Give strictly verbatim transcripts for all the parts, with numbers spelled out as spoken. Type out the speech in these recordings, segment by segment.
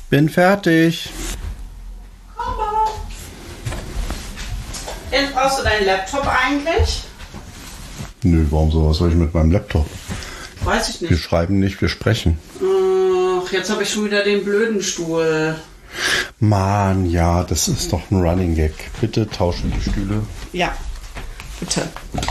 Bin fertig. Jetzt brauchst du deinen Laptop eigentlich? Nö, warum sowas soll ich mit meinem Laptop? Weiß ich nicht. Wir schreiben nicht, wir sprechen. Ach, jetzt habe ich schon wieder den blöden Stuhl. Mann, ja, das ist doch ein Running Gag. Bitte tauschen die Stühle. Ja, bitte.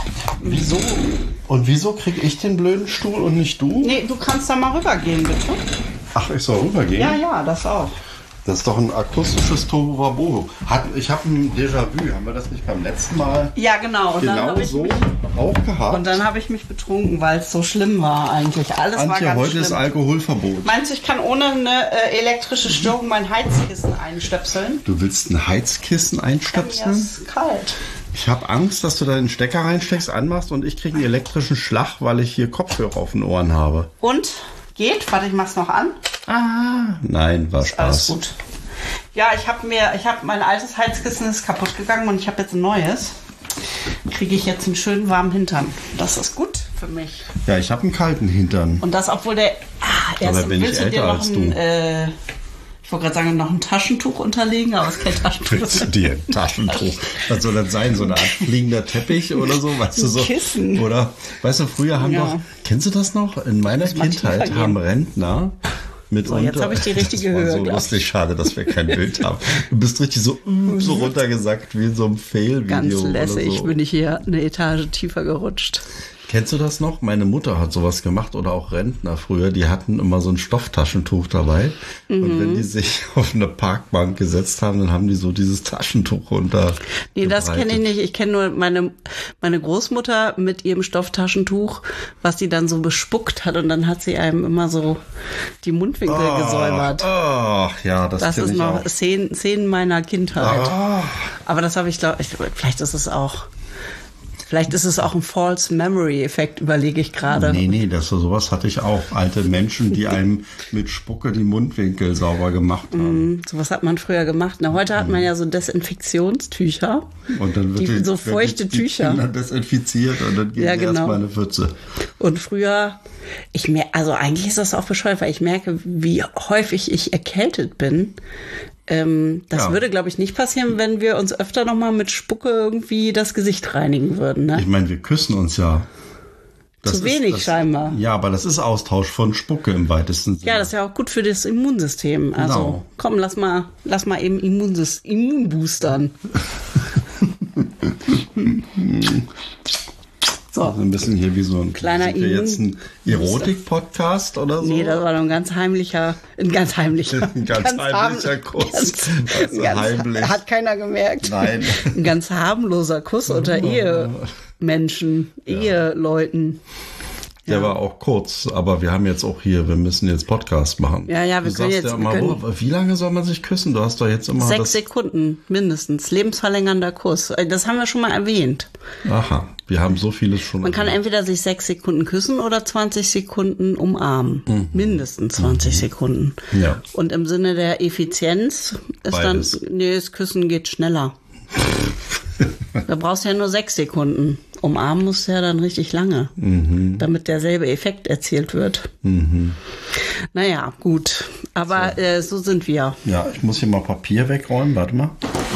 Wieso? Und wieso krieg ich den blöden Stuhl und nicht du? Nee, du kannst da mal rübergehen, bitte. Ach, ich soll rübergehen? Ja, ja, das auch. Das ist doch ein akustisches Tohuwabohu. Ich habe ein Déjà-vu. Haben wir das nicht beim letzten Mal Ja, genau. Und dann genau hab ich so mich, auch gehabt? und dann habe ich mich betrunken, weil es so schlimm war eigentlich. Alles war Antje, ganz heute schlimm. ist Alkoholverbot. Meinst du, ich kann ohne eine äh, elektrische Störung mein Heizkissen einstöpseln? Du willst ein Heizkissen Ja, einstöpseln? ist kalt. Ich habe Angst, dass du da den Stecker reinsteckst, anmachst und ich kriege einen elektrischen Schlag, weil ich hier Kopfhörer auf den Ohren habe. Und? Geht? Warte, ich mach's noch an. Ah, nein, war Spaß. Alles gut. Ja, ich habe mir, ich habe mein altes Heizkissen ist kaputt gegangen und ich habe jetzt ein neues. Kriege ich jetzt einen schönen warmen Hintern. Das ist gut für mich. Ja, ich habe einen kalten Hintern. Und das, obwohl der. Ah, erst Aber bin ich willst du dir älter noch als ein, du. äh, ich wollte gerade sagen, noch ein Taschentuch unterlegen, aber es ist kein Taschentuch. Willst du dir ein Taschentuch? Was soll das sein? So eine Art fliegender Teppich oder so? Weißt du so? Kissen. Oder, weißt du, früher haben Ja. doch, kennst du das noch? In meiner Muss mal tiefer Kindheit gehen. haben Rentner mitunter. jetzt habe ich die richtige das war Höhe, so glaub lustig, schade, dass wir kein Bild haben. Du bist richtig so, mm, so runtergesackt wie in so einem Fail-Video. Ganz oder lässig so. bin ich hier eine Etage tiefer gerutscht. Kennst du das noch? Meine Mutter hat sowas gemacht oder auch Rentner früher. Die hatten immer so ein Stofftaschentuch dabei. Mhm. Und wenn die sich auf eine Parkbank gesetzt haben, dann haben die so dieses Taschentuch runter. Nee, das kenne ich nicht. Ich kenne nur meine, meine Großmutter mit ihrem Stofftaschentuch, was sie dann so bespuckt hat. Und dann hat sie einem immer so die Mundwinkel gesäubert. Ach, ja, das, Das kenn ist ich noch auch. Szenen, Szenen meiner Kindheit. Ah. Aber das habe ich, glaube ich, vielleicht ist es auch, vielleicht ist es auch ein False Memory Effekt, überlege ich gerade. Nee, nee, das, sowas hatte ich auch. Alte Menschen, die einem mit Spucke die Mundwinkel sauber gemacht haben. Mm, sowas hat man früher gemacht. Na, heute hat man ja so Desinfektionstücher. Und dann wird Die- die, so werden feuchte die Tücher. Kinder desinfiziert und dann geht Ja, ja, genau. erstmal eine Pfütze. Und früher, ich mer- also eigentlich ist das auch bescheuert, weil ich merke, wie häufig ich erkältet bin. Ähm, das Ja. würde, glaube ich, nicht passieren, wenn wir uns öfter noch mal mit Spucke irgendwie das Gesicht reinigen würden. Ne? Ich meine, wir küssen uns ja. Das Zu wenig das, scheinbar. Ja, aber das ist Austausch von Spucke im weitesten Sinne. Ja, das ist ja auch gut für das Immunsystem. Also Genau. komm, lass mal, lass mal eben Immunsys Immunboostern. So. Also ein bisschen hier wie so ein Kleiner sind wir jetzt ein Erotik-Podcast oder so. Nee, das war doch ein ganz heimlicher, ein ganz heimlicher, Ein ganz heimlicher harm- Kuss. Ganz, Also ganz, heimlich. hat keiner gemerkt. Nein. Ein ganz harmloser Kuss unter Ehemenschen, Eheleuten. Der war auch kurz, aber wir haben jetzt auch hier, wir müssen jetzt Podcast machen. Ja, ja, wir du können sagst jetzt- ja wir immer, können- wo, wie lange soll man sich küssen? Du hast doch jetzt immer Sechs das... Sekunden mindestens. Lebensverlängernder Kuss. Das haben wir schon mal erwähnt. Aha, wir haben so vieles schon. Man kann erwähnt. entweder sich sechs Sekunden küssen oder zwanzig Sekunden umarmen. Mindestens zwanzig Sekunden. Ja. Und im Sinne der Effizienz ist Beides. dann, nee, das Küssen geht schneller. Da brauchst du ja nur sechs Sekunden. Umarmen musst du ja dann richtig lange, damit derselbe Effekt erzielt wird. Naja, gut. Aber so. Äh, so sind wir. Ja, ich muss hier mal Papier wegräumen. Warte mal.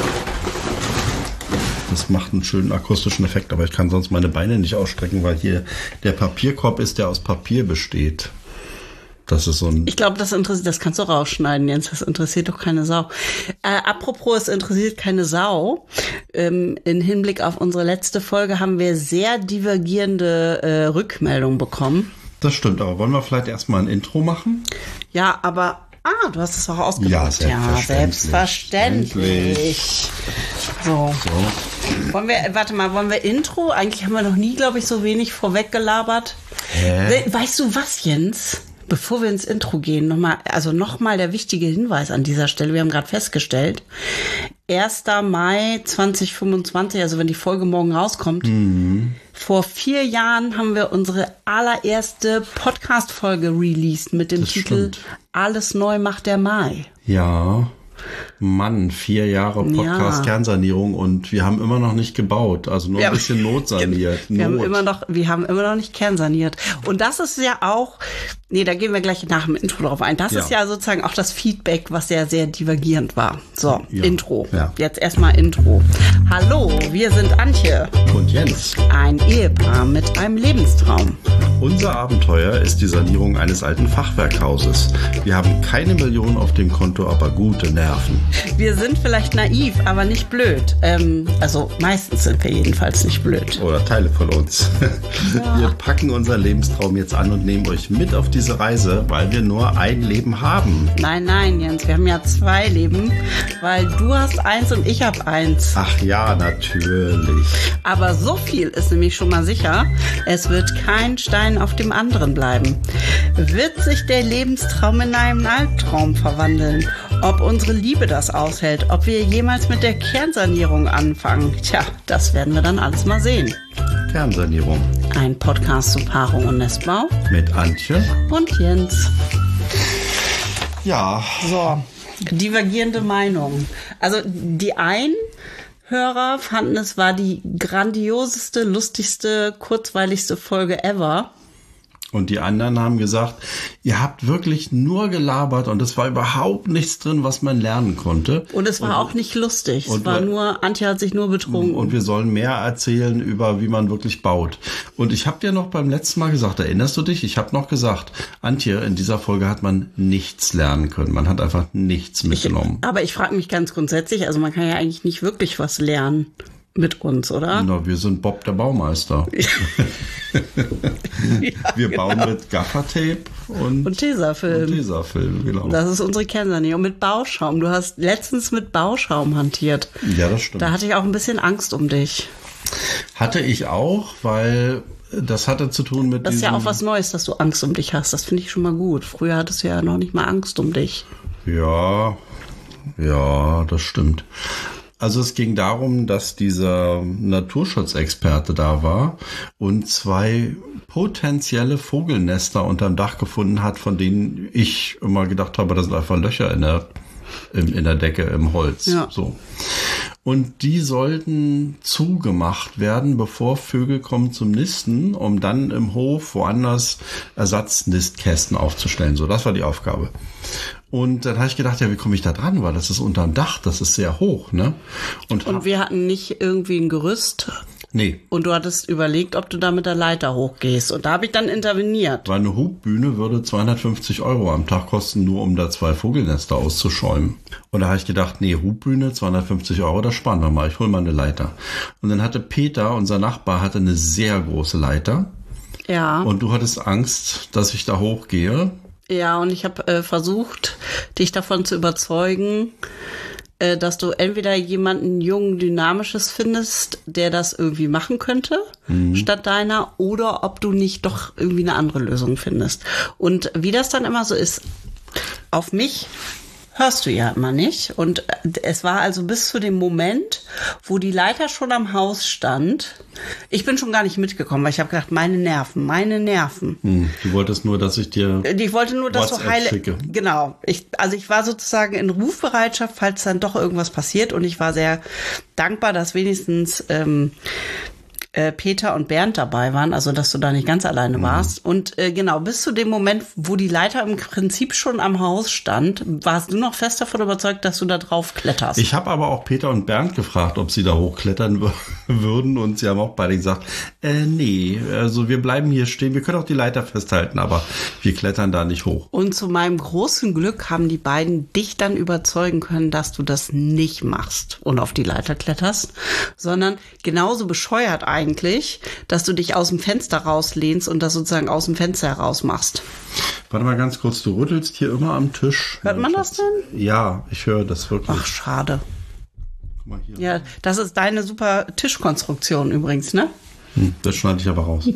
Das macht einen schönen akustischen Effekt, aber ich kann sonst meine Beine nicht ausstrecken, weil hier der Papierkorb ist, der aus Papier besteht. Das ist so ein... Ich glaube, das interessiert, das kannst du rausschneiden, Jens. Das interessiert doch keine Sau. Äh, apropos, es interessiert keine Sau. Ähm, in Hinblick auf unsere letzte Folge haben wir sehr divergierende äh, Rückmeldungen bekommen. Das stimmt, aber wollen wir vielleicht erstmal ein Intro machen? Ja, aber... Ah, du hast es auch ausgedrückt. Ja, selbstverständlich. Ja, selbstverständlich. So. So. Wollen wir, warte mal, wollen wir Intro? Eigentlich haben wir noch nie, glaube ich, so wenig vorweg gelabert. Hä? Weißt du was, Jens? Bevor wir ins Intro gehen, nochmal, also nochmal der wichtige Hinweis an dieser Stelle. Wir haben gerade festgestellt, erster Mai zweitausendfünfundzwanzig, also wenn die Folge morgen rauskommt, mhm. vor vier Jahren haben wir unsere allererste Podcast-Folge released mit dem Das Titel stimmt. Alles neu macht der Mai. Ja, Mann, vier Jahre Podcast Ja. Kernsanierung und wir haben immer noch nicht gebaut. Also nur Ja. ein bisschen notsaniert. Wir haben, Not. immer noch, wir haben immer noch nicht kernsaniert. Und das ist ja auch, nee, da gehen wir gleich nach dem Intro drauf ein. Das Ja. ist ja sozusagen auch das Feedback, was ja sehr divergierend war. So, Ja. Intro. Ja. Jetzt erstmal Intro. Hallo, wir sind Antje, Und Jens, ein Ehepaar mit einem Lebenstraum. unser Abenteuer ist die Sanierung eines alten Fachwerkhauses. Wir haben keine Millionen auf dem Konto, aber gute Nerven. Wir sind vielleicht naiv, aber nicht blöd. Ähm, also meistens sind wir jedenfalls nicht blöd. Oder Teile von uns. Wir packen unser Lebenstraum jetzt an und nehmen euch mit auf diese Reise, weil wir nur ein Leben haben. Nein, nein, Jens, wir haben ja zwei Leben, weil du hast eins und ich habe eins. Ach ja, natürlich. Aber so viel ist nämlich schon mal sicher, es wird kein Stein auf dem anderen bleiben. Wird sich der Lebenstraum in einen Albtraum verwandeln? Ob unsere Liebe das aushält? Ob wir jemals mit der Kernsanierung anfangen? Tja, das werden wir dann alles mal sehen. Kernsanierung Ein Podcast zu Paarung und Nestbau mit Antje. und Jens. Ja, So, divergierende Meinungen. Also die einen Hörer fanden, es war die grandioseste, lustigste, kurzweiligste Folge ever. und die anderen haben gesagt, ihr habt wirklich nur gelabert und es war überhaupt nichts drin, was man lernen konnte. Und es war auch nicht lustig. Es und war wir- nur, Antje hat sich nur betrunken. Und wir sollen mehr erzählen über, wie man wirklich baut. Und ich habe dir noch beim letzten Mal gesagt, erinnerst du dich? Ich habe noch gesagt, Antje, in dieser Folge hat man nichts lernen können. Man hat einfach nichts mitgenommen. Aber ich frage mich ganz grundsätzlich, also man kann ja eigentlich nicht wirklich was lernen mit uns, oder? Na, wir sind Bob der Baumeister. Wir bauen mit Gaffertape und, Und Tesafilm. und Tesafilm, genau. Das ist unsere Kernsanierung mit Bauschaum. Du hast letztens mit Bauschaum hantiert. Ja, das stimmt. Da hatte ich auch ein bisschen Angst um dich. Hatte ich auch, weil das hatte zu tun mit Das ist diesem... ja auch was Neues, dass du Angst um dich hast. Das finde ich schon mal gut. Früher hattest du ja noch nicht mal Angst um dich. Ja, ja, das stimmt. Also es ging darum, dass dieser Naturschutzexperte da war und zwei potenzielle Vogelnester unterm Dach gefunden hat, von denen ich immer gedacht habe, das sind einfach Löcher in der, in, in der Decke im Holz. Ja. So. Und die sollten zugemacht werden, bevor Vögel kommen zum Nisten, um dann im Hof woanders Ersatznistkästen aufzustellen. So, das war die Aufgabe. Und dann habe ich gedacht, ja, wie komme ich da dran? Weil das ist unterm Dach, das ist sehr hoch, ne? Und, Und hab, wir hatten nicht irgendwie ein Gerüst. nee, Und du hattest überlegt, ob du da mit der Leiter hochgehst. Und da habe ich dann interveniert. weil eine Hubbühne würde zweihundertfünfzig Euro am Tag kosten, nur um da zwei Vogelnester auszuschäumen. Und da habe ich gedacht, nee, Hubbühne, zweihundertfünfzig Euro, das sparen wir mal, ich hol mal eine Leiter. Und dann hatte Peter, unser Nachbar, hatte eine sehr große Leiter. Ja. Und du hattest Angst, dass ich da hochgehe. Ja, und ich habe äh, versucht, dich davon zu überzeugen, äh, dass du entweder jemanden jungen, dynamisches findest, der das irgendwie machen könnte, statt deiner, oder ob du nicht doch irgendwie eine andere Lösung findest. Und wie das dann immer so ist, auf mich hörst du ja immer nicht. Und äh, es war also bis zu dem Moment, wo die Leiter schon am Haus stand. Ich bin schon gar nicht mitgekommen, weil ich habe gedacht, meine Nerven, meine Nerven. Hm, du wolltest nur, dass ich dir... Ich wollte nur, dass du WhatsApp heile. schicke. Genau. Ich, also ich war sozusagen in Rufbereitschaft, falls dann doch irgendwas passiert. Und ich war sehr dankbar, dass wenigstens ähm, äh, Peter und Bernd dabei waren, also dass du da nicht ganz alleine Mhm. warst. Und äh, genau, bis zu dem Moment, wo die Leiter im Prinzip schon am Haus stand, warst du noch fest davon überzeugt, dass du da drauf kletterst. Ich habe aber auch Peter und Bernd gefragt, ob sie da hochklettern w- würden und sie haben auch beide gesagt, äh, nee, also wir bleiben hier stehen, wir können auch die Leiter festhalten, aber wir klettern da nicht hoch. Und zu meinem großen Glück haben die beiden dich dann überzeugen können, dass du das nicht machst und auf die Leiter kletterst, sondern genauso bescheuert eigentlich, dass du dich aus dem Fenster rauslehnst und das sozusagen aus dem Fenster heraus machst. Warte mal ganz kurz, du rüttelst hier immer am Tisch. Hört man das denn? Ja, ich höre das wirklich. Ach, schade. Guck mal hier. Ja, das ist deine super Tischkonstruktion übrigens, ne? Hm, das schneide ich aber raus.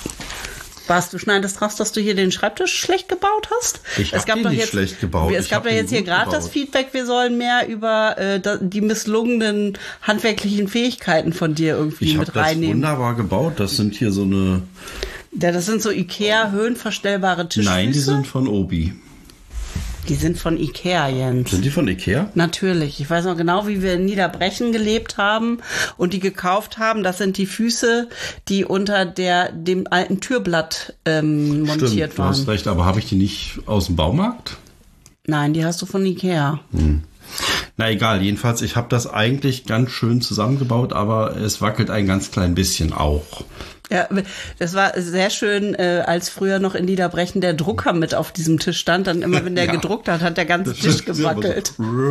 Was, du schneidest raus, dass du hier den Schreibtisch schlecht gebaut hast? Ich hab den nicht schlecht gebaut. Es Ich gab hab doch den jetzt hier gut gerade das gebaut. Feedback, wir sollen mehr über äh, da, die misslungenen handwerklichen Fähigkeiten von dir irgendwie Ich habe mit das reinnehmen. wunderbar gebaut. Das sind hier so eine... Ja, das sind so Ikea höhenverstellbare Tischfüße. Nein, die sind von Obi. Die sind von Ikea, Jens. Sind die von Ikea? Natürlich. Ich weiß noch genau, wie wir in Niederbrechen gelebt haben und die gekauft haben. Das sind die Füße, die unter der dem alten Türblatt ähm, montiert Stimmt, waren. du hast recht, aber habe ich die nicht aus dem Baumarkt? Nein, die hast du von Ikea. Hm. Na egal, jedenfalls, ich habe das eigentlich ganz schön zusammengebaut, aber es wackelt ein ganz klein bisschen auch. Ja, das war sehr schön, äh, als früher noch in Niederbrechen der Drucker mit auf diesem Tisch stand. Dann immer, wenn der ja. gedruckt hat, hat der ganze Tisch gewackelt.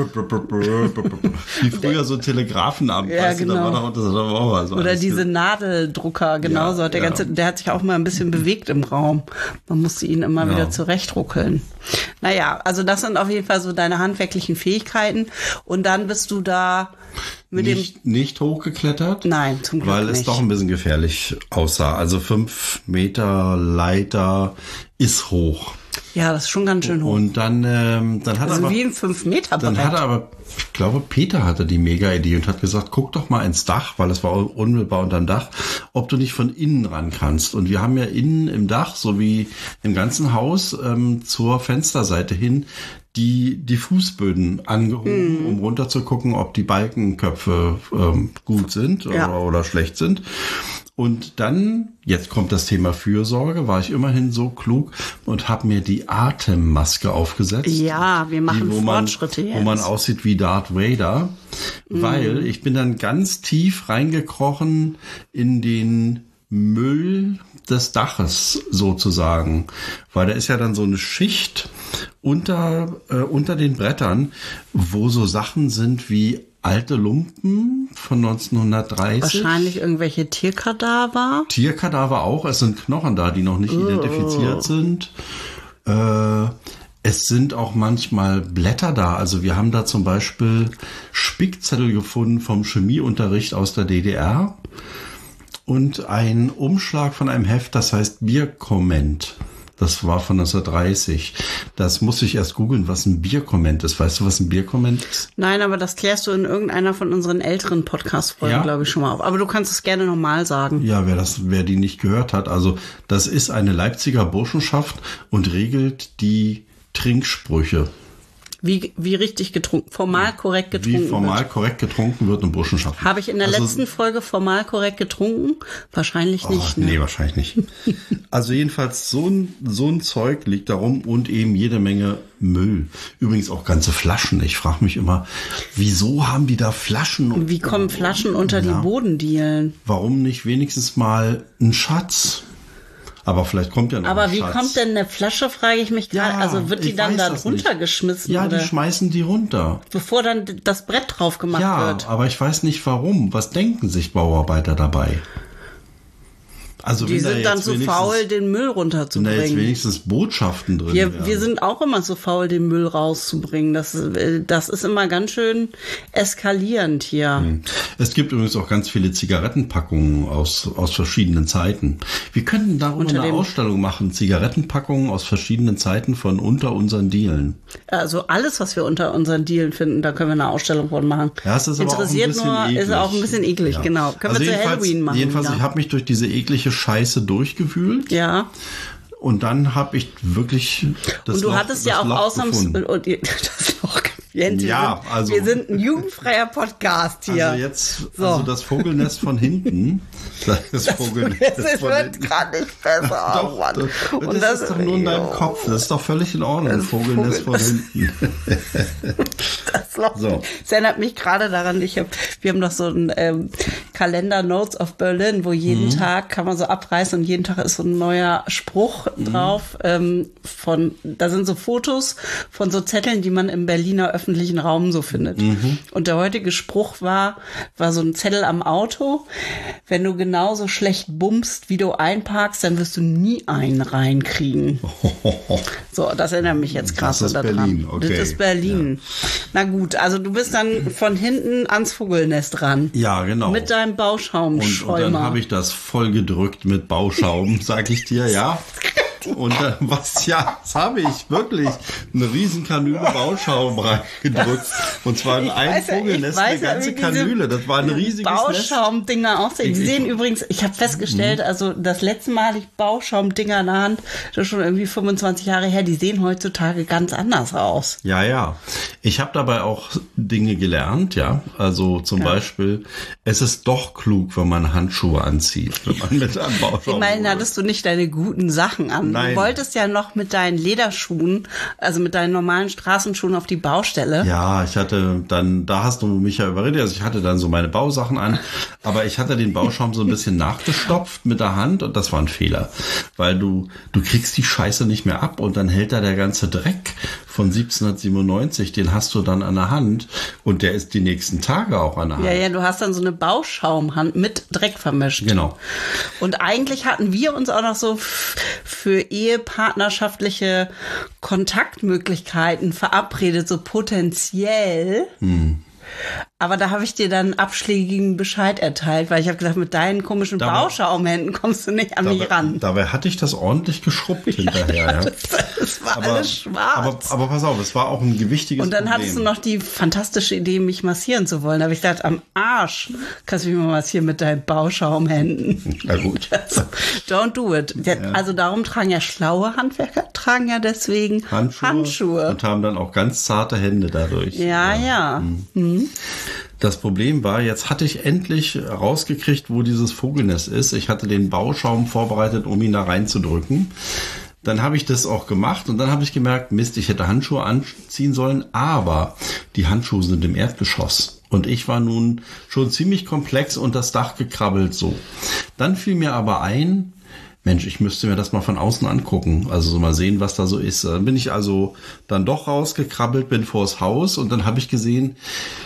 Wie früher so Telegrafenamt, ja, weißt genau. du, da war doch, das war auch so. Oder diese Nadeldrucker, genauso. Ja, hat der ja. ganze, der hat sich auch mal ein bisschen bewegt im Raum. Man musste ihn immer ja. wieder zurechtruckeln. Naja, also das sind auf jeden Fall so deine handwerklichen Fähigkeiten. Und dann bist du da mit nicht, dem... Nicht hochgeklettert? Nein, zum Glück weil nicht. Weil es doch ein bisschen gefährlich aussah. Also fünf Meter Leiter ist hoch. Ja, das ist schon ganz schön hoch. Und dann, ähm, dann hat also er aber... wie ein fünf Meter Dann hat er aber, ich glaube, Peter hatte die Mega-Idee und hat gesagt, guck doch mal ins Dach, weil es war unmittelbar unterm Dach, ob du nicht von innen ran kannst. Und wir haben ja innen im Dach, so wie im ganzen Haus, ähm, zur Fensterseite hin, die die Fußböden angehoben, mm. um runter zu gucken, ob die Balkenköpfe ähm, gut sind ja. oder, oder schlecht sind. Und dann, jetzt kommt das Thema Fürsorge, war ich immerhin so klug und habe mir die Atemmaske aufgesetzt. Ja, wir machen die, wo Fortschritte man, jetzt. Wo man aussieht wie Darth Vader, mm. weil ich bin dann ganz tief reingekrochen in den Müll des Daches sozusagen, weil da ist ja dann so eine Schicht unter, äh, unter den Brettern, wo so Sachen sind wie alte Lumpen von neunzehnhundertdreißig. Wahrscheinlich irgendwelche Tierkadaver. Tierkadaver auch, es sind Knochen da, die noch nicht oh. identifiziert sind. Äh, es sind auch manchmal Blätter da, also wir haben da zum Beispiel Spickzettel gefunden vom Chemieunterricht aus der D D R. Und ein Umschlag von einem Heft, das heißt Bierkomment. Das war von neunzehnhundertdreißig. Das musste ich erst googeln, was ein Bierkomment ist. Weißt du, was ein Bierkomment ist? Nein, aber das klärst du in irgendeiner von unseren älteren Podcast-Folgen, ja? glaube ich, schon mal auf. Aber du kannst es gerne nochmal sagen. Ja, wer das, wer die nicht gehört hat. Also, das ist eine Leipziger Burschenschaft und regelt die Trinksprüche. Wie, wie richtig getrunken, formal korrekt getrunken wird. Wie formal wird. korrekt getrunken wird in Burschenschaften. Habe ich in der also, letzten Folge formal korrekt getrunken? Wahrscheinlich nicht. Oh, ne? Nee, wahrscheinlich nicht. Also jedenfalls so ein, so ein Zeug liegt da rum und eben jede Menge Müll. Übrigens auch ganze Flaschen. Ich frage mich immer, wieso haben die da Flaschen? Und wie kommen Flaschen unter ja. die Bodendielen? Warum nicht wenigstens mal ein Schatz? Aber vielleicht kommt ja noch Aber ein wie Schatz. kommt denn eine Flasche, frage ich mich gerade. Ja, also wird die dann da runtergeschmissen? Ja, oder? Die schmeißen die runter. Bevor dann das Brett drauf gemacht ja, wird. Ja, aber ich weiß nicht warum. Was denken sich Bauarbeiter dabei? Also die sind dann so faul, den Müll runterzubringen. Da jetzt wenigstens Botschaften drin wir, wären. wir sind auch immer so faul, den Müll rauszubringen. Das, das ist immer ganz schön eskalierend hier. Hm. Es gibt übrigens auch ganz viele Zigarettenpackungen aus, aus verschiedenen Zeiten. Wir könnten darüber unter eine Ausstellung machen. Zigarettenpackungen aus verschiedenen Zeiten von unter unseren Dielen. Also alles, was wir unter unseren Dielen finden, da können wir eine Ausstellung von machen. Ja, es ist Interessiert aber auch ein bisschen nur, eklig. ist auch ein bisschen eklig, ja. genau. Können also wir zu Halloween machen. Jedenfalls, wieder. Ich habe mich durch diese eklige Scheiße durchgewühlt. Ja. Und dann habe ich wirklich das Und du Loch, hattest ja auch ausnahmsweise und das Loch Jens, ja, wir sind, also wir sind ein jugendfreier Podcast hier. Also jetzt so. Also das Vogelnest von hinten. Das, das Vogelnest das von wird gerade nicht besser. Doch, oh Mann. Das, und das, das ist doch nur in deinem Kopf. Das ist doch völlig in Ordnung. Vogelnest von hinten. Das, Loch, so. das erinnert mich gerade daran, ich hab, wir haben doch so einen ähm, Kalender Notes of Berlin, wo jeden mhm. Tag kann man so abreißen und jeden Tag ist so ein neuer Spruch mhm. drauf. Ähm, von, da sind so Fotos von so Zetteln, die man im Berliner öffentlichen Raum so findet. Mhm. Und der heutige Spruch war, war so ein Zettel am Auto. Wenn du genauso schlecht bummst, wie du einparkst, dann wirst du nie einen reinkriegen. Oh. So, das erinnert mich jetzt krass daran. Das ist Berlin, okay. Das ist Berlin. Ja. Na gut, also du bist dann von hinten ans Vogelnest ran. Ja, genau. Mit deinem Bauschaumschäumer. Und, und dann habe ich das voll gedrückt mit Bauschaum, sag ich dir, ja. Und dann, was, ja, das habe ich, wirklich, eine riesen Kanüle Bauschaum reingedrückt. Und zwar in ein Vogelnest, eine ganze Kanüle. Das war ein riesiges Nest. Bauschaumdinger aussehen. Die sehen übrigens, ich habe festgestellt, mhm. also das letzte Mal hatte ich Bauschaumdinger in der Hand, das ist schon irgendwie fünfundzwanzig Jahre her, die sehen heutzutage ganz anders aus. Ja, ja. Ich habe dabei auch Dinge gelernt, ja. Also zum ja. Beispiel, es ist doch klug, wenn man Handschuhe anzieht, wenn man mit einem Bauschaum. Immerhin hattest du nicht deine guten Sachen an. Nein. Du wolltest ja noch mit deinen Lederschuhen, also mit deinen normalen Straßenschuhen auf die Baustelle. Ja, ich hatte dann, da hast du mich ja überredet, also ich hatte dann so meine Bausachen an, aber ich hatte den Bauschaum so ein bisschen nachgestopft mit der Hand und das war ein Fehler, weil du, du kriegst die Scheiße nicht mehr ab und dann hält da der ganze Dreck von siebzehnhundertsiebenundneunzig, den hast du dann an der Hand und der ist die nächsten Tage auch an der Hand. Ja, ja, du hast dann so eine Bauschaumhand mit Dreck vermischt. Genau. Und eigentlich hatten wir uns auch noch so f- für ehepartnerschaftliche Kontaktmöglichkeiten verabredet, so potenziell. Hm. Aber da habe ich dir dann abschlägigen Bescheid erteilt, weil ich habe gesagt, mit deinen komischen dabei, Bauschaumhänden kommst du nicht an dabei, mich ran. Dabei hatte ich das ordentlich geschrubbt hinterher. Ja, ja. Das, das war aber, alles schwarz. Aber, aber pass auf, es war auch ein gewichtiges Und dann Problem. hattest du noch die fantastische Idee, mich massieren zu wollen. Da habe ich gesagt, am Arsch kannst du mich mal massieren mit deinen Bauschaumhänden. Na gut. Also, don't do it. Ja. Also darum tragen ja schlaue Handwerker, tragen ja deswegen Handschuhe. Handschuhe. Und haben dann auch ganz zarte Hände dadurch. Ja, ja. ja. Mhm. Mhm. Das Problem war, jetzt hatte ich endlich rausgekriegt, wo dieses Vogelnest ist. Ich hatte den Bauschaum vorbereitet, um ihn da reinzudrücken. Dann habe ich das auch gemacht und dann habe ich gemerkt, Mist, ich hätte Handschuhe anziehen sollen, aber die Handschuhe sind im Erdgeschoss. Und ich war nun schon ziemlich komplex unter das Dach gekrabbelt so. Dann fiel mir aber ein, Mensch, ich müsste mir das mal von außen angucken, also so mal sehen, was da so ist. Dann bin ich also dann doch rausgekrabbelt, bin vors Haus und dann habe ich gesehen,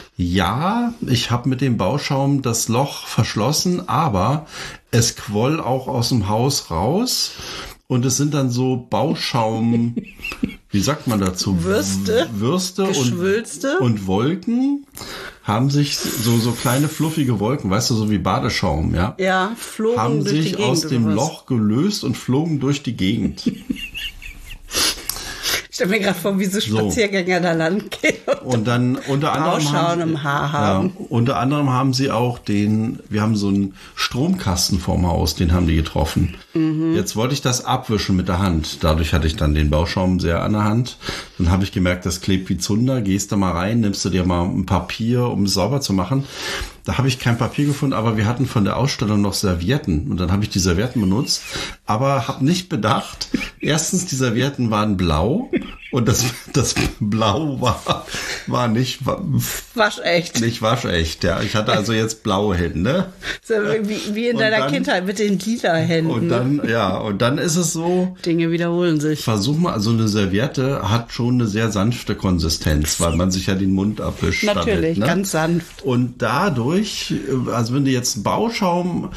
ja, ich habe mit dem Bauschaum das Loch verschlossen, aber es quoll auch aus dem Haus raus und es sind dann so Bauschaum, wie sagt man dazu? Würste, Würste Geschwülste und, und Wolken haben sich so so kleine fluffige Wolken, weißt du, so wie Badeschaum, ja? Ja, flogen haben durch sich die Gegend aus dem was? Loch gelöst und flogen durch die Gegend. Ich stelle mir gerade vor, wie so Spaziergänger so. da lang gehen. Und, und dann unter anderem haben, im Haar haben. Ja, unter anderem haben sie auch den, wir haben so einen Stromkasten vorm Haus, den haben die getroffen. Mhm. Jetzt wollte ich das abwischen mit der Hand. Dadurch hatte ich dann den Bauschaum sehr an der Hand. Dann habe ich gemerkt, das klebt wie Zunder. Gehst da mal rein, nimmst du dir mal ein Papier, um es sauber zu machen. Da habe ich kein Papier gefunden, aber wir hatten von der Ausstellung noch Servietten. Und dann habe ich die Servietten benutzt, aber habe nicht bedacht, erstens, die Servietten waren blau und das, das Blau war, war nicht waschecht. Nicht waschecht, ja. Ich hatte also jetzt blaue Hände. So wie, wie in und deiner dann, Kindheit mit den lila Händen. Und dann, ja, und dann ist es so. Dinge wiederholen sich. Versuch mal, also eine Serviette hat schon eine sehr sanfte Konsistenz, weil man sich ja den Mund abwischt. Natürlich, damit, ne? Ganz sanft. Und dadurch, also wenn du jetzt Bauschaum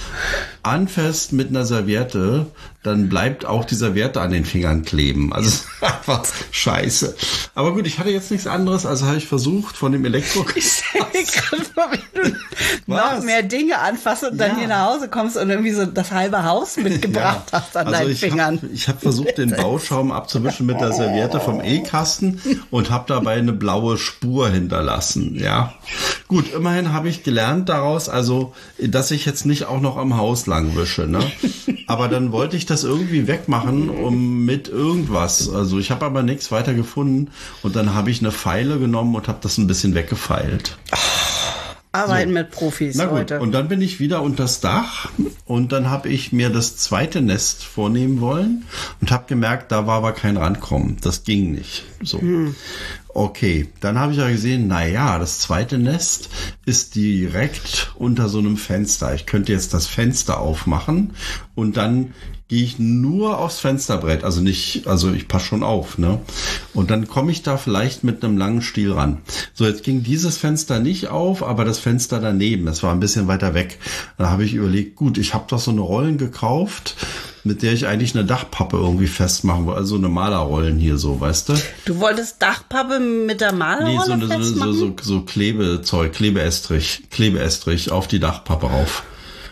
anfasst mit einer Serviette, dann bleibt auch die Serviette an den Fingern kleben. Also einfach scheiße. Aber gut, ich hatte jetzt nichts anderes, also habe ich versucht von dem Elektro. Ich stelle mir gerade vor, wenn du Was? noch mehr Dinge anfasst und ja. dann hier nach Hause kommst und irgendwie so das halbe Haus mitgebracht ja. hast an also deinen ich Fingern. Hab, ich habe versucht, den Bauschaum abzuwischen mit der Serviette vom E-Kasten und habe dabei eine blaue Spur hinterlassen. Ja, gut, immerhin habe ich gelernt daraus, also dass ich jetzt nicht auch noch am Haus lang wische. Ne? Aber dann wollte ich das irgendwie wegmachen, um mit irgendwas. Also ich habe aber nichts weiter gefunden und dann habe ich eine Feile genommen und habe das ein bisschen weggefeilt. Arbeiten so. Mit Profis Na gut, heute. Und dann bin ich wieder unters Dach und dann habe ich mir das zweite Nest vornehmen wollen und habe gemerkt, da war aber kein Rankommen. Das ging nicht. So. Hm. Okay, dann habe ich ja gesehen, na ja, das zweite Nest ist direkt unter so einem Fenster. Ich könnte jetzt das Fenster aufmachen und dann gehe ich nur aufs Fensterbrett, also nicht, also ich passe schon auf, ne? Und dann komme ich da vielleicht mit einem langen Stiel ran. So, jetzt ging dieses Fenster nicht auf, aber das Fenster daneben, das war ein bisschen weiter weg. Da habe ich überlegt, gut, ich habe doch so eine Rollen gekauft, mit der ich eigentlich eine Dachpappe irgendwie festmachen wollte, also eine Malerrollen hier so, weißt du? Du wolltest Dachpappe mit der Malerrolle nee, so eine, festmachen? So, so, so Klebezeug, Klebeestrich, Klebeestrich auf die Dachpappe rauf.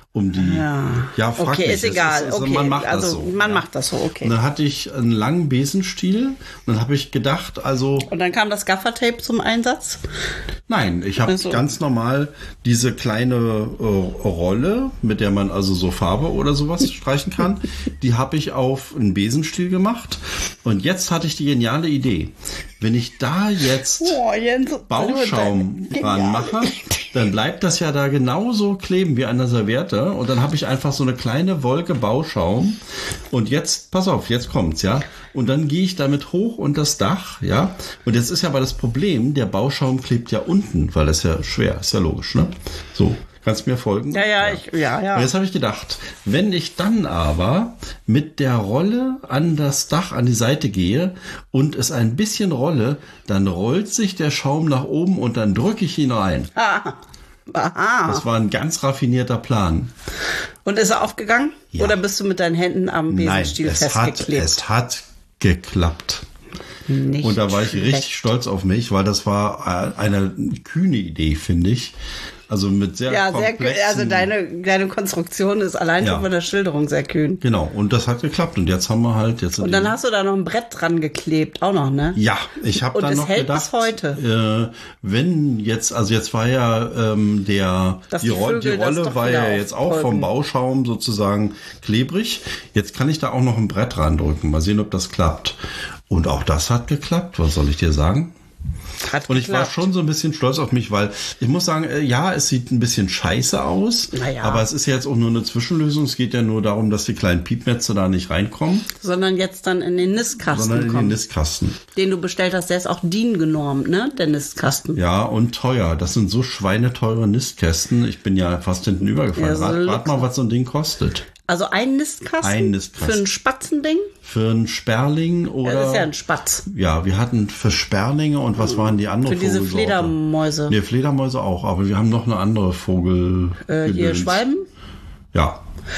um die, Ja, ja frag okay, mich. ist egal. Ist, also okay, man macht also das so. man ja. macht das so, okay. Und dann hatte ich einen langen Besenstiel und dann habe ich gedacht, also Und dann kam das Gaffertape zum Einsatz? nein, ich habe Also. ganz normal diese kleine äh, Rolle, mit der man also so Farbe oder sowas streichen kann, die habe ich auf einen Besenstiel gemacht und jetzt hatte ich die geniale Idee. Wenn ich da jetzt Oh, Jens, Bauschaum dran mache, dann bleibt das ja da genauso kleben wie an der Serviette und dann habe ich einfach so eine kleine Wolke Bauschaum und jetzt, pass auf, jetzt kommt's, ja, und dann gehe ich damit hoch unter das Dach, ja, und jetzt ist ja aber das Problem, der Bauschaum klebt ja unten, weil das ja schwer ist, ja logisch, ne, so. Kannst du mir folgen? Ja, ja, ich, ja, ja. Und jetzt habe ich gedacht, wenn ich dann aber mit der Rolle an das Dach, an die Seite gehe und es ein bisschen rolle, dann rollt sich der Schaum nach oben und dann drücke ich ihn rein. Ah. Aha. Das war ein ganz raffinierter Plan. Und ist er aufgegangen? Ja. Oder bist du mit deinen Händen am Besenstiel Nein, es hat, festgeklebt? es hat geklappt. Nicht Und da war ich schlecht. richtig stolz auf mich, weil das war eine kühne Idee, finde ich. Also mit sehr Ja, sehr komplexen... kühn. Also deine, deine Konstruktion ist allein Ja. schon von der Schilderung sehr kühn. Genau, und das hat geklappt. Und jetzt haben wir halt... jetzt Und dann hast du da noch ein Brett dran geklebt, auch noch, ne? Ja, ich habe Und dann es noch hält gedacht, bis heute. Äh, wenn jetzt, also jetzt war ja ähm, der Dass die, die Ro Vögel die das Rolle doch war wieder ja jetzt auch vom auffolgen. Bauschaum sozusagen klebrig. Jetzt kann ich da auch noch ein Brett randrücken. Mal sehen, ob das klappt. Und auch das hat geklappt. Was soll ich dir sagen? Hat Und ich war geklappt. schon so ein bisschen stolz auf mich, weil ich muss sagen, äh, ja, es sieht ein bisschen scheiße aus, Naja. aber es ist ja jetzt auch nur eine Zwischenlösung. Es geht ja nur darum, dass die kleinen Piepnetze da nicht reinkommen, Sondern jetzt dann in den Nistkasten sondern in den kommt. Nistkasten. Den du bestellt hast, der ist auch D I N genormt, ne? Der Nistkasten. Ja, und teuer. Das sind so schweineteure Nistkästen. Ich bin ja fast hinten übergefallen. Ja, so rat, rat Luxus. mal, was so ein Ding kostet. Also ein Nistkasten? Ein Nistkasten. Für ein Spatzending? Für einen Sperling oder... Das ist ja ein Spatz. Ja, wir hatten für Sperlinge und was waren die anderen Für diese Vogelsorte? Fledermäuse. Nee, Fledermäuse auch, aber wir haben noch eine andere Vogel... Äh, hier Gedöns. Schwalben? Ja,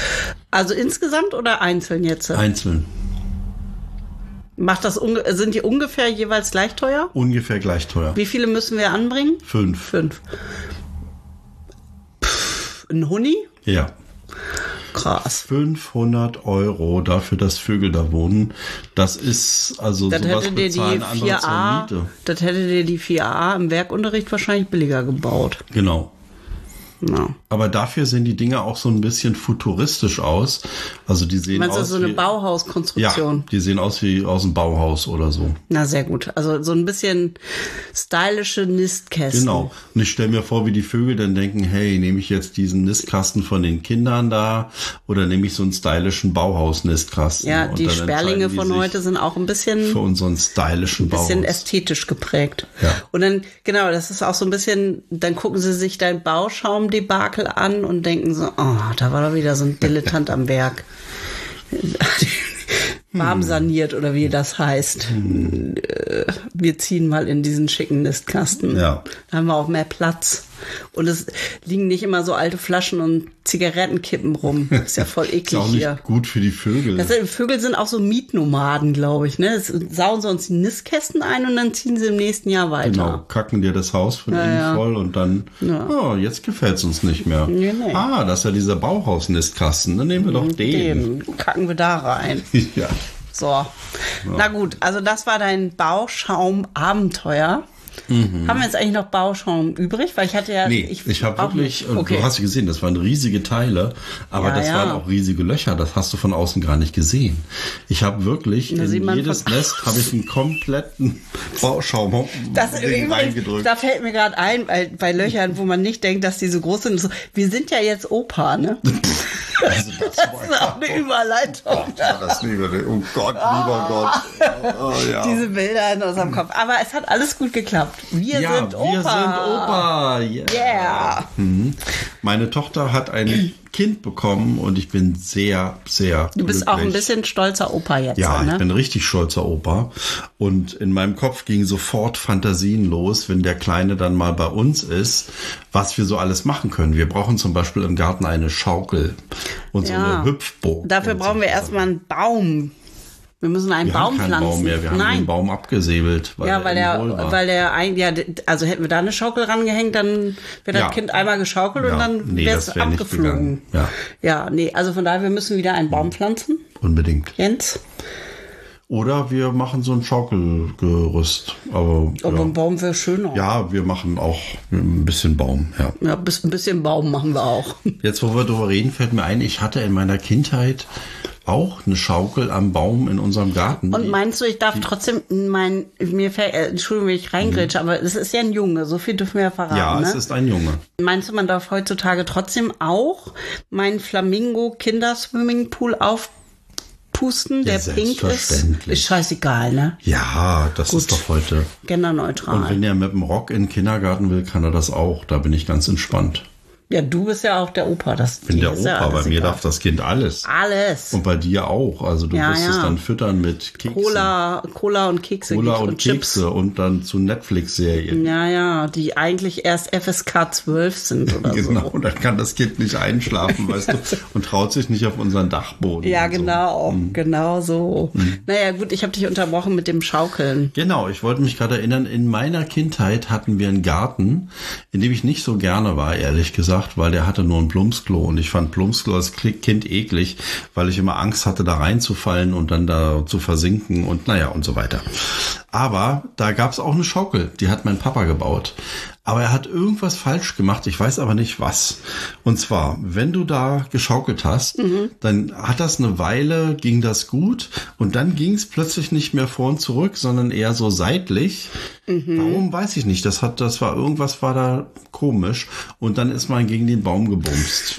Also insgesamt oder einzeln jetzt? einzeln. Macht das unge sind die ungefähr jeweils gleich teuer? Ungefähr gleich teuer. Wie viele müssen wir anbringen? Fünf. Fünf. Pff, ein Huni? Ja. Krass. fünfhundert Euro dafür, dass Vögel da wohnen. Das ist, also Das sowas hätte dir die bezahlen andere vier zur a, Miete. das hätte dir die vier a im Werkunterricht wahrscheinlich billiger gebaut. Genau. Ja. Aber dafür sehen die Dinge auch so ein bisschen futuristisch aus. Also die sehen Meinst du, aus so eine wie, Bauhauskonstruktion? ja, die sehen aus wie aus dem Bauhaus oder so. Na, sehr gut. Also so ein bisschen stylische Nistkästen. Genau. Und ich stelle mir vor, wie die Vögel dann denken, hey, nehme ich jetzt diesen Nistkasten von den Kindern da oder nehme ich so einen stylischen Bauhaus-Nistkasten? Ja, Und die dann Sperlinge entscheiden die von sich heute sind auch ein bisschen, für unseren stylischen ein bisschen Bauhaus. ästhetisch geprägt. Ja. Und dann, genau, das ist auch so ein bisschen, dann gucken sie sich dein Bauschaumdebakel an und denken so, oh, da war doch wieder so ein Dilettant am Werk. Warm saniert oder wie das heißt. Hm. Wir ziehen mal in diesen schicken Nistkasten. Ja. Da haben wir auch mehr Platz. Und es liegen nicht immer so alte Flaschen und Zigarettenkippen rum. Ist ja voll Ist eklig auch nicht hier. gut für die Vögel. Das sind, Vögel sind auch so Mietnomaden, glaube ich. Ne? Das sauen sie uns die Nistkästen ein und dann ziehen sie im nächsten Jahr weiter. Genau, kacken dir das Haus von Ja, innen ja. voll und dann, Ja. oh, jetzt gefällt's uns nicht mehr. Nee, nee. Ah, das ist ja dieser Bauhaus-Nistkasten, dann nehmen wir doch den. Den kacken wir da rein. Ja. So. Na gut, also das war dein Bauschaum-Abenteuer. Haben wir jetzt eigentlich noch Bauschaum übrig? Weil ich hatte ja... Nee, ich, ich habe auch wirklich, nicht. Okay. du hast gesehen, das waren riesige Teile, aber Ja, das ja. waren auch riesige Löcher, das hast du von außen gar nicht gesehen. Ich habe wirklich Da sieht in man jedes von- Nest habe ich einen kompletten Bauschaum Das Ding übrigens, reingedrückt. da fällt mir gerade ein, bei, bei Löchern, wo man nicht denkt, dass die so groß sind. So, wir sind ja jetzt Opa, ne? Also das Das ist auch eine Überleitung. Ja, das liebe, oh Gott, lieber Gott. Oh, ja. Diese Bilder in unserem Kopf. Aber es hat alles gut geklappt. Wir ja, sind Opa. wir sind Opa. Yeah. Yeah. Mhm. Meine Tochter hat ein Kind bekommen und ich bin sehr, sehr Du bist glücklich. auch ein bisschen stolzer Opa jetzt, Ja, ne? ich bin richtig stolzer Opa. Und in meinem Kopf gingen sofort Fantasien los, wenn der Kleine dann mal bei uns ist, was wir so alles machen können. Wir brauchen zum Beispiel im Garten eine Schaukel und so Ja. eine Hüpfburg. Dafür und brauchen so. wir erstmal einen Baum. Wir müssen einen Wir Baum haben keinen pflanzen. Baum mehr. Wir haben Nein. den Baum abgesäbelt, weil ja, weil er der, im Hohl war. weil der ein, ja, also hätten wir da eine Schaukel rangehängt, dann wäre Ja. das Kind einmal geschaukelt Ja. und dann Nee, wäre das es wär nicht abgeflogen. gegangen. Ja. ja, nee, also von daher, wir müssen wieder einen Baum pflanzen. Unbedingt. Jens? Oder wir machen so ein Schaukelgerüst. Aber, Aber ja. ein Baum wäre schöner. ja, wir machen auch ein bisschen Baum, ja. Ja, bis- ein bisschen Baum machen wir auch. Jetzt, wo wir drüber reden, fällt mir ein, ich hatte in meiner Kindheit auch eine Schaukel am Baum in unserem Garten. Und Die- meinst du, ich darf trotzdem mein, mir fällt, äh, Entschuldigung, wenn ich reingrätsche, aber es ist ja ein Junge, so viel dürfen wir ja verraten. ja, ne? es ist ein Junge. Meinst du, man darf heutzutage trotzdem auch meinen Flamingo-Kinderswimmingpool aufpusten, der Ja, pink ist? selbstverständlich. Ist scheißegal, ne? Ja, das Gut. ist doch heute. Und Genderneutral. wenn er mit dem Rock in den Kindergarten will, kann er das auch. Da bin ich ganz entspannt. Ja, du bist ja auch der Opa. Das Ich bin dir der ist ja Opa, bei alles mir egal. darf das Kind alles. Alles. Und bei dir auch. Also du Ja, wirst es ja. dann füttern mit Keksen. Cola, Cola und Kekse Cola und, und Chips. Kekse und dann zu Netflix-Serien. Ja, ja, die eigentlich erst F S K zwölf sind oder Genau, so. dann kann das Kind nicht einschlafen, weißt du, und traut sich nicht auf unseren Dachboden. Ja, und so. genau, genau so. Naja, gut, ich habe dich unterbrochen mit dem Schaukeln. Genau, ich wollte mich gerade erinnern, in meiner Kindheit hatten wir einen Garten, in dem ich nicht so gerne war, ehrlich gesagt, weil der hatte nur ein Plumpsklo und ich fand Plumpsklo als Kind eklig, weil ich immer Angst hatte, da reinzufallen und dann da zu versinken und naja und so weiter. Aber da gab es auch eine Schaukel, die hat mein Papa gebaut. Aber er hat irgendwas falsch gemacht, ich weiß aber nicht was. Und zwar, wenn du da geschaukelt hast, mhm. dann hat das eine Weile, ging das gut und dann ging es plötzlich nicht mehr vor und zurück, sondern eher so seitlich. Mhm. Warum, weiß ich nicht. Das hat, das war, irgendwas war da komisch und dann ist man gegen den Baum gebumst.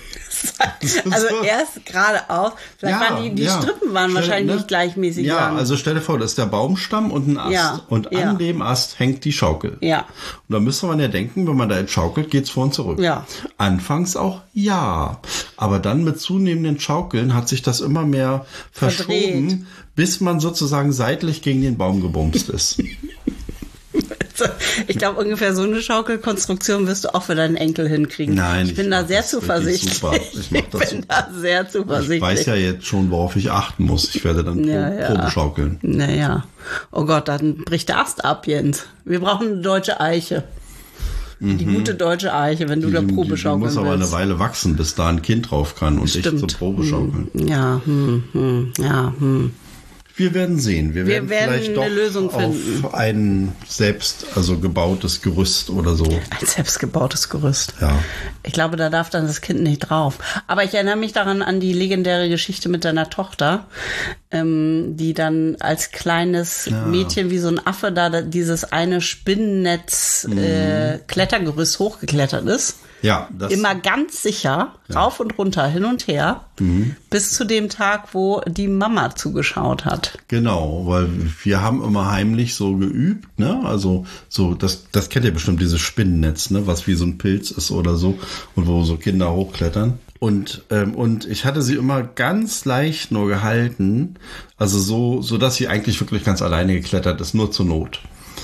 Also erst geradeaus. Vielleicht Ja, waren die, die ja. Strippen waren Stell- wahrscheinlich ne? nicht gleichmäßig Ja, lang. also stell dir vor, das ist der Baumstamm und ein Ast. Ja, und an ja. dem Ast hängt die Schaukel. Ja. Und da müsste man ja denken, wenn man da jetzt schaukelt, geht's vor und zurück. Ja. Anfangs auch ja. Aber dann mit zunehmenden Schaukeln hat sich das immer mehr verschoben, Verdreht. bis man sozusagen seitlich gegen den Baum gebumst ist. Ich glaube, ungefähr so eine Schaukelkonstruktion wirst du auch für deinen Enkel hinkriegen. Nein, ich bin ich da mach sehr das wirklich zuversichtlich. super. Ich mach das bin super. da sehr zuversichtlich. Ich weiß ja jetzt schon, worauf ich achten muss. Ich werde dann Ja, pro, ja. Probeschaukeln. Naja. Oh Gott, dann bricht der Ast ab, Jens. Wir brauchen eine deutsche Eiche. Die gute deutsche Eiche, wenn du da Die, die, die Probeschaukeln muss aber willst. eine Weile wachsen, bis da ein Kind drauf kann und Stimmt. ich zum Probeschaukeln. Ja, hm, hm, ja, hm. Wir werden sehen. Wir, Wir werden, werden vielleicht eine doch Lösung finden. auf ein selbst also gebautes Gerüst oder so. Ein selbstgebautes Gerüst. Ja. Ich glaube, da darf dann das Kind nicht drauf. Aber ich erinnere mich daran an die legendäre Geschichte mit deiner Tochter, ähm, die dann als kleines Ja. Mädchen wie so ein Affe da dieses eine Spinnennetz Mhm. äh, Klettergerüst hochgeklettert ist. Ja, das Immer ganz sicher, rauf und runter, hin und her, Mhm. bis zu dem Tag, wo die Mama zugeschaut hat. genau, weil wir haben immer heimlich so geübt, ne? Also so das das kennt ihr bestimmt, dieses Spinnennetz, ne, was wie so ein Pilz ist oder so und wo so Kinder hochklettern. Und ähm, und ich hatte sie immer ganz leicht nur gehalten, also so so dass sie eigentlich wirklich ganz alleine geklettert ist, nur zur Not.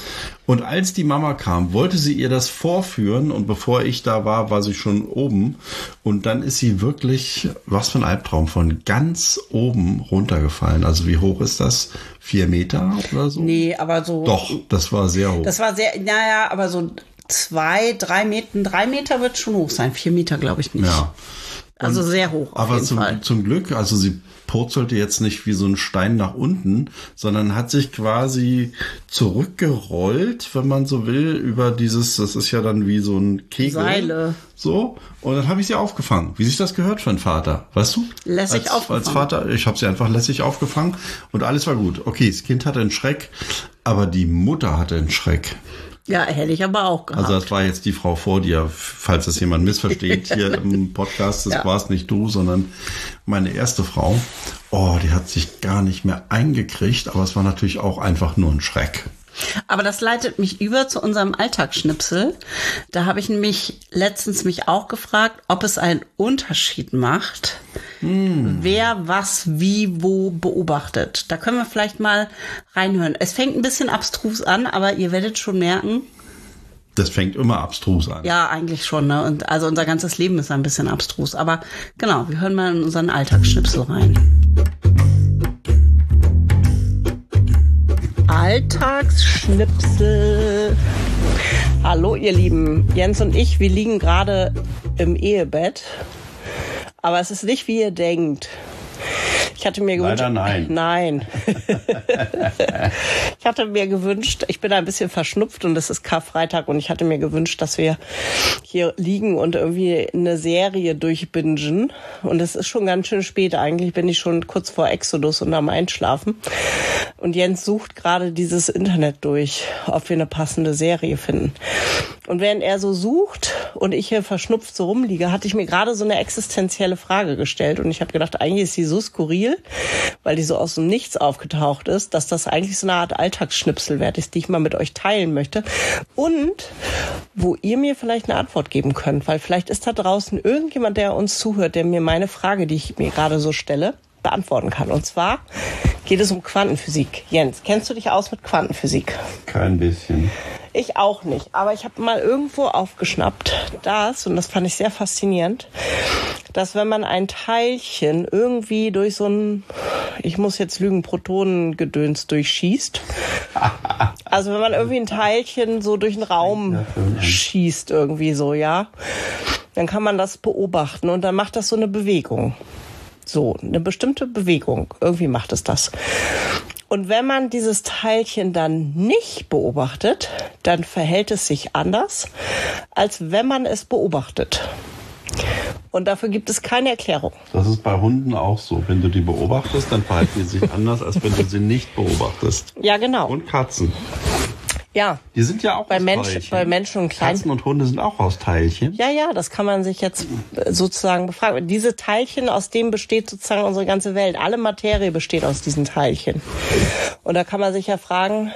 Und als die Mama kam, wollte sie ihr das vorführen und bevor ich da war, war sie schon oben und dann ist sie wirklich, was für ein Albtraum, von ganz oben runtergefallen. Also wie hoch ist das? Vier Meter oder so? Nee, aber so. Doch, das war sehr hoch. Das war sehr, naja, aber so zwei, drei Meter, drei Meter wird schon hoch sein. Vier Meter glaube ich nicht. Ja. Also sehr hoch auf Aber jeden zum, Fall. zum Glück, also sie purzelte jetzt nicht wie so ein Stein nach unten, sondern hat sich quasi zurückgerollt, wenn man so will, über dieses, das ist ja dann wie so ein Kegel. Seile. So, und dann habe ich sie aufgefangen, wie sich das gehört für einen Vater, weißt du? Lässig als, aufgefangen. Als Vater, ich habe sie einfach lässig aufgefangen und alles war gut. Okay, das Kind hatte einen Schreck, aber die Mutter hatte einen Schreck. Ja, hätte ich aber auch gehabt. Also das war jetzt die Frau vor dir, falls das jemand missversteht hier im Podcast, das Ja. war es nicht du, sondern meine erste Frau. Oh, die hat sich gar nicht mehr eingekriegt, aber es war natürlich auch einfach nur ein Schreck. Aber das leitet mich über zu unserem Alltagsschnipsel. Da habe ich nämlich letztens mich auch gefragt, ob es einen Unterschied macht, hm. wer was wie wo beobachtet. Da können wir vielleicht mal reinhören. Es fängt ein bisschen abstrus an, aber ihr werdet schon merken. Das fängt immer abstrus an. Ja, eigentlich schon. Ne? Und also unser ganzes Leben ist ein bisschen abstrus. Aber genau, wir hören mal in unseren Alltagsschnipsel rein. Alltagsschnipsel. Hallo ihr Lieben, Jens und ich, wir liegen gerade im Ehebett, aber es ist nicht, wie ihr denkt. Ich hatte mir gewünscht, Leider nein. Nein. Ich hatte mir gewünscht, ich bin ein bisschen verschnupft und es ist Karfreitag und ich hatte mir gewünscht, dass wir hier liegen und irgendwie eine Serie durchbingen. Und es ist schon ganz schön spät. Eigentlich bin ich schon kurz vor Exodus und am Einschlafen. Und Jens sucht gerade dieses Internet durch, ob wir eine passende Serie finden. Und während er so sucht und ich hier verschnupft so rumliege, hatte ich mir gerade so eine existenzielle Frage gestellt. Und ich habe gedacht, eigentlich ist die so skurril, weil die so aus dem Nichts aufgetaucht ist, dass das eigentlich so eine Art Alltagsschnipsel wert ist, die ich mal mit euch teilen möchte. Und wo ihr mir vielleicht eine Antwort geben könnt, weil vielleicht ist da draußen irgendjemand, der uns zuhört, der mir meine Frage, die ich mir gerade so stelle, beantworten kann. Und zwar geht es um Quantenphysik. Jens, kennst du dich aus mit Quantenphysik? Kein bisschen. Ich auch nicht, aber ich habe mal irgendwo aufgeschnappt, dass, und das fand ich sehr faszinierend, dass wenn man ein Teilchen irgendwie durch so ein, ich muss jetzt lügen, Protonengedöns durchschießt, also wenn man irgendwie ein Teilchen so durch den Raum schießt irgendwie so, ja, dann kann man das beobachten und dann macht das so eine Bewegung. So, eine bestimmte Bewegung. Irgendwie macht es das. Und wenn man dieses Teilchen dann nicht beobachtet, dann verhält es sich anders, als wenn man es beobachtet. Und dafür gibt es keine Erklärung. Das ist bei Hunden auch so. Wenn du die beobachtest, dann verhalten die sich anders, als wenn du sie nicht beobachtest. Ja, genau. Und Katzen. Ja. Die sind ja auch bei aus Mensch, Teilchen. Bei Menschen und Kleinen. Katzen und Hunde sind auch aus Teilchen. Ja, ja, das kann man sich jetzt sozusagen befragen. Diese Teilchen, aus denen besteht sozusagen unsere ganze Welt. Alle Materie besteht aus diesen Teilchen. Und da kann man sich ja fragen,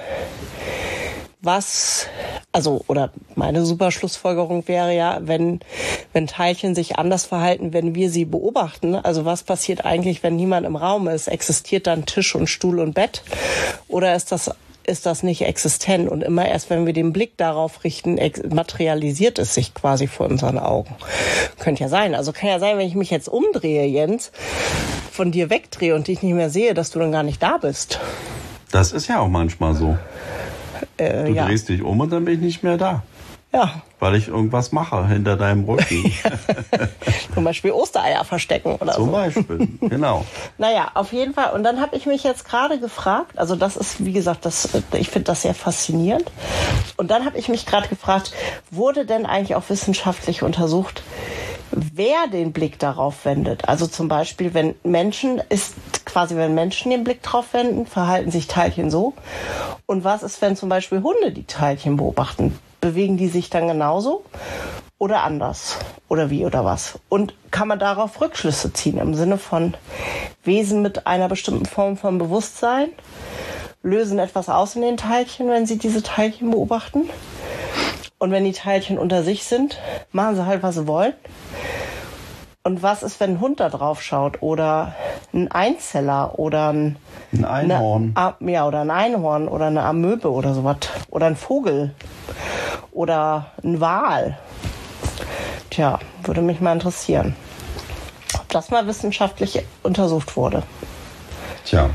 was, also, oder meine super Schlussfolgerung wäre ja, wenn, wenn Teilchen sich anders verhalten, wenn wir sie beobachten. Also was passiert eigentlich, wenn niemand im Raum ist? Existiert dann Tisch und Stuhl und Bett? Oder ist das ist das nicht existent und immer erst, wenn wir den Blick darauf richten, materialisiert es sich quasi vor unseren Augen. Könnte ja sein. Also kann ja sein, wenn ich mich jetzt umdrehe, Jens, von dir wegdrehe und dich nicht mehr sehe, dass du dann gar nicht da bist. Das ist ja auch manchmal so. Äh, du ja. drehst dich um und dann bin ich nicht mehr da. Ja. Weil ich irgendwas mache hinter deinem Rücken. Zum Beispiel Ostereier verstecken oder Zum so. Zum Beispiel, genau. Naja, auf jeden Fall. Und dann habe ich mich jetzt gerade gefragt, also das ist, wie gesagt, das, ich finde das sehr faszinierend. Und dann habe ich mich gerade gefragt, wurde denn eigentlich auch wissenschaftlich untersucht, wer den Blick darauf wendet? Also zum Beispiel, wenn Menschen, ist quasi, wenn Menschen den Blick drauf wenden, verhalten sich Teilchen so. Und was ist, wenn zum Beispiel Hunde die Teilchen beobachten? Bewegen die sich dann genauso oder anders? Oder wie oder was? Und kann man darauf Rückschlüsse ziehen im Sinne von Wesen mit einer bestimmten Form von Bewusstsein lösen etwas aus in den Teilchen, wenn sie diese Teilchen beobachten? Und wenn die Teilchen unter sich sind, machen sie halt, was sie wollen. Und was ist, wenn ein Hund da drauf schaut oder ein Einzeller oder ein, ein Einhorn? Eine, ja, oder ein Einhorn oder eine Amöbe oder sowas. Oder ein Vogel oder ein Wal. Tja, würde mich mal interessieren, ob das mal wissenschaftlich untersucht wurde. Tja.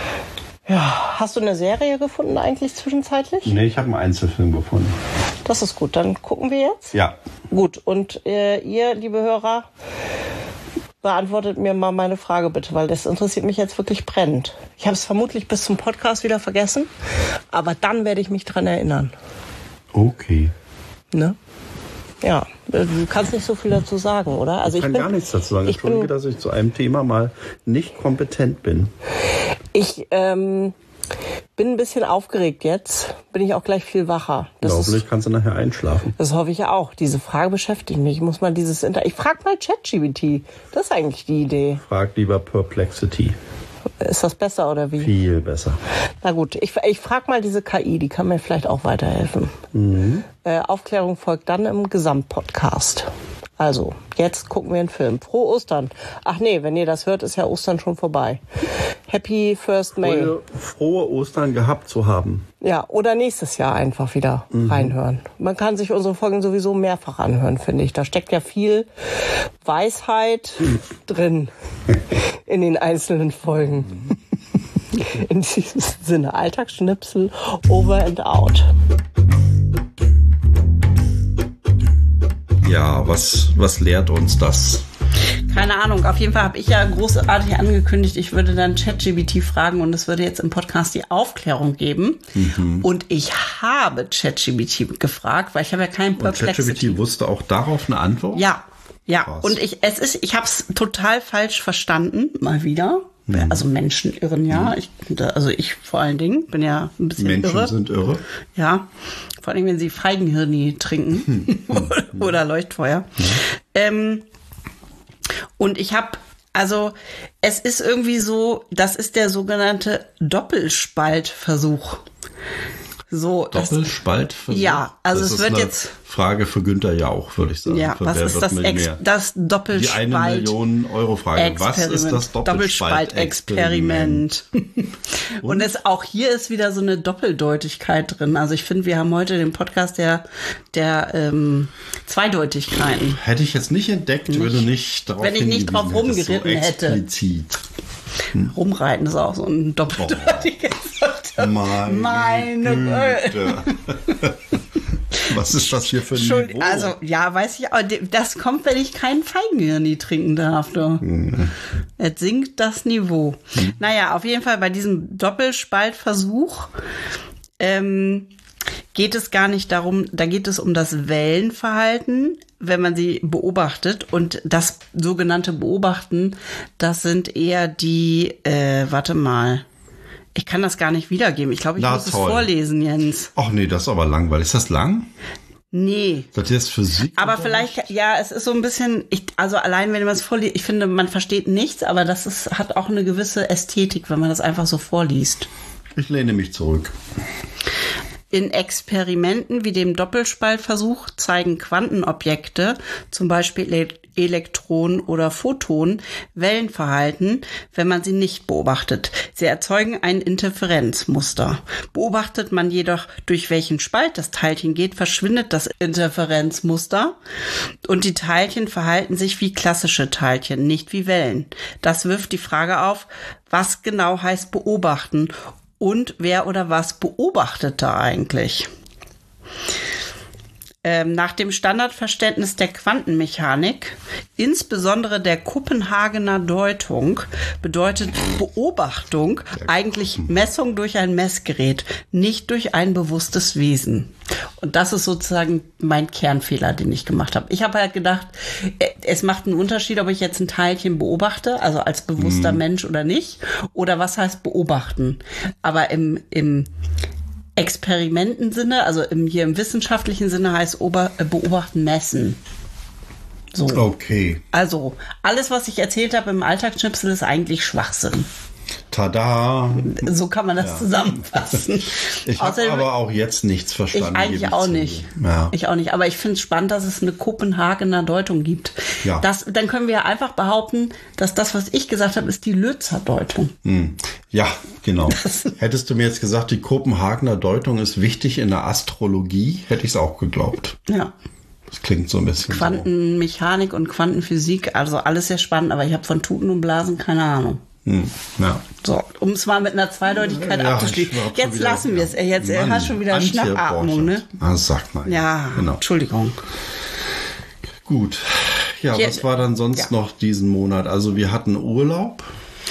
Ja, hast du eine Serie gefunden eigentlich zwischenzeitlich? Nee, ich habe einen Einzelfilm gefunden. Das ist gut, dann gucken wir jetzt. Ja. Gut, und äh, ihr, liebe Hörer, beantwortet mir mal meine Frage bitte, weil das interessiert mich jetzt wirklich brennend. Ich habe es vermutlich bis zum Podcast wieder vergessen, aber dann werde ich mich dran erinnern. Okay. Ne? Ja, du kannst nicht so viel dazu sagen, oder? Also ich kann ich bin, gar nichts dazu sagen. Ich Entschuldige, bin, dass ich zu einem Thema mal nicht kompetent bin. Ich ähm, bin ein bisschen aufgeregt jetzt. Bin ich auch gleich viel wacher. Das Hoffentlich ist, kannst du nachher einschlafen. Das hoffe ich ja auch. Diese Frage beschäftigt mich. Ich muss mal dieses Inter Ich frage mal ChatGPT. Das ist eigentlich die Idee. Frag lieber Perplexity. Ist das besser oder wie? Viel besser. Na gut, ich, ich frage mal diese K I, die kann mir vielleicht auch weiterhelfen. Mhm. Äh, Aufklärung folgt dann im Gesamtpodcast. Also, jetzt gucken wir einen Film. Frohe Ostern. Ach nee, wenn ihr das hört, ist ja Ostern schon vorbei. Happy First May. Frohe, frohe Ostern gehabt zu haben. Ja, oder nächstes Jahr einfach wieder mhm. reinhören. Man kann sich unsere Folgen sowieso mehrfach anhören, finde ich. Da steckt ja viel Weisheit drin in den einzelnen Folgen. In diesem Sinne, Alltagsschnipsel, over and out. Ja, was, was lehrt uns das? Keine Ahnung, auf jeden Fall habe ich ja großartig angekündigt, ich würde dann ChatGPT fragen und es würde jetzt im Podcast die Aufklärung geben. Mhm. Und ich habe ChatGPT gefragt, weil ich habe ja keinen Perplexity. Und ChatGPT wusste auch darauf eine Antwort? Ja, ja. Krass. Und ich, es ist, ich habe es total falsch verstanden, mal wieder. Mhm. Also Menschen irren ja. Mhm. Ich, also ich vor allen Dingen bin ja ein bisschen Menschen irre. Menschen sind irre. Ja, vor allem wenn sie Feigenhirni trinken mhm. oder Leuchtfeuer. Mhm. Ähm, Und ich habe, also es ist irgendwie so, das ist der sogenannte Doppelspaltversuch. So, Doppelspaltversuch? Ja, also das es ist wird eine jetzt Frage für Günther Jauch, würde ich sagen. Ja, für was ist das, Ex, das Doppelspalt? Die eine Million Euro Frage. Was ist das Doppelspaltexperiment? Und, Und es, auch hier ist wieder so eine Doppeldeutigkeit drin. Also ich finde, wir haben heute den Podcast der, der ähm, Zweideutigkeiten. Hätte ich jetzt nicht entdeckt, nicht, würde nicht darauf Wenn ich nicht drauf rumgeritten so hätte. Explizit. Hm. Rumreiten ist auch so ein doppeldeutiges Wort. Oh, meine, meine Güte. Was ist das hier für ein Niveau? Also, ja, weiß ich, aber das kommt, wenn ich keinen Feigenhirni trinken darf. Hm. Es sinkt das Niveau. Hm. Naja, auf jeden Fall bei diesem Doppelspaltversuch ähm, geht es gar nicht darum, da geht es um das Wellenverhalten, wenn man sie beobachtet. Und das sogenannte Beobachten, das sind eher die, äh, warte mal, ich kann das gar nicht wiedergeben. Ich glaube, ich Na, muss toll. es vorlesen, Jens. Ach nee, das ist aber langweilig. Ist das lang? Nee. Das ist Physik? Aber vielleicht, ja, es ist so ein bisschen, ich, also allein, wenn man es vorliest, ich finde, man versteht nichts, aber das ist, hat auch eine gewisse Ästhetik, wenn man das einfach so vorliest. Ich lehne mich zurück. In Experimenten wie dem Doppelspaltversuch zeigen Quantenobjekte, zum Beispiel Elektronen oder Photonen, Wellenverhalten, wenn man sie nicht beobachtet. Sie erzeugen ein Interferenzmuster. Beobachtet man jedoch, durch welchen Spalt das Teilchen geht, verschwindet das Interferenzmuster und die Teilchen verhalten sich wie klassische Teilchen, nicht wie Wellen. Das wirft die Frage auf, was genau heißt beobachten und wer oder was beobachtet da eigentlich? Ähm, nach dem Standardverständnis der Quantenmechanik, insbesondere der Kopenhagener Deutung, bedeutet Beobachtung eigentlich Messung durch ein Messgerät, nicht durch ein bewusstes Wesen. Und das ist sozusagen mein Kernfehler, den ich gemacht habe. Ich habe halt gedacht, es macht einen Unterschied, ob ich jetzt ein Teilchen beobachte, also als bewusster mhm. Mensch oder nicht, oder was heißt beobachten. Aber im, im Experimentensinne, also im, hier im wissenschaftlichen Sinne heißt Ober, äh, beobachten, messen. So. Okay. Also, alles, was ich erzählt habe im Alltagsschnipsel, ist eigentlich Schwachsinn. Tada! So kann man das ja. zusammenfassen. Ich habe aber auch jetzt nichts verstanden. Ich eigentlich auch nicht. Ja. Ich auch nicht. Aber ich finde es spannend, dass es eine Kopenhagener Deutung gibt. Ja. Das, dann können wir ja einfach behaupten, dass das, was ich gesagt habe, ist die Lützer Deutung. Hm. Ja, genau. Hättest du mir jetzt gesagt, die Kopenhagener Deutung ist wichtig in der Astrologie, hätte ich es auch geglaubt. Ja. Das klingt so ein bisschen Quantenmechanik so. Und Quantenphysik, also alles sehr spannend, aber ich habe von Tuten und Blasen keine Ahnung. Hm, ja. So, um es mal mit einer Zweideutigkeit ja, abzuschließen. Jetzt wieder, lassen wir es. Jetzt Mann, hast schon wieder Schnappatmung, ne? Ah, sagt man. Ja, genau. Entschuldigung. Gut. Ja, Jetzt, was war dann sonst ja. noch diesen Monat? Also wir hatten Urlaub.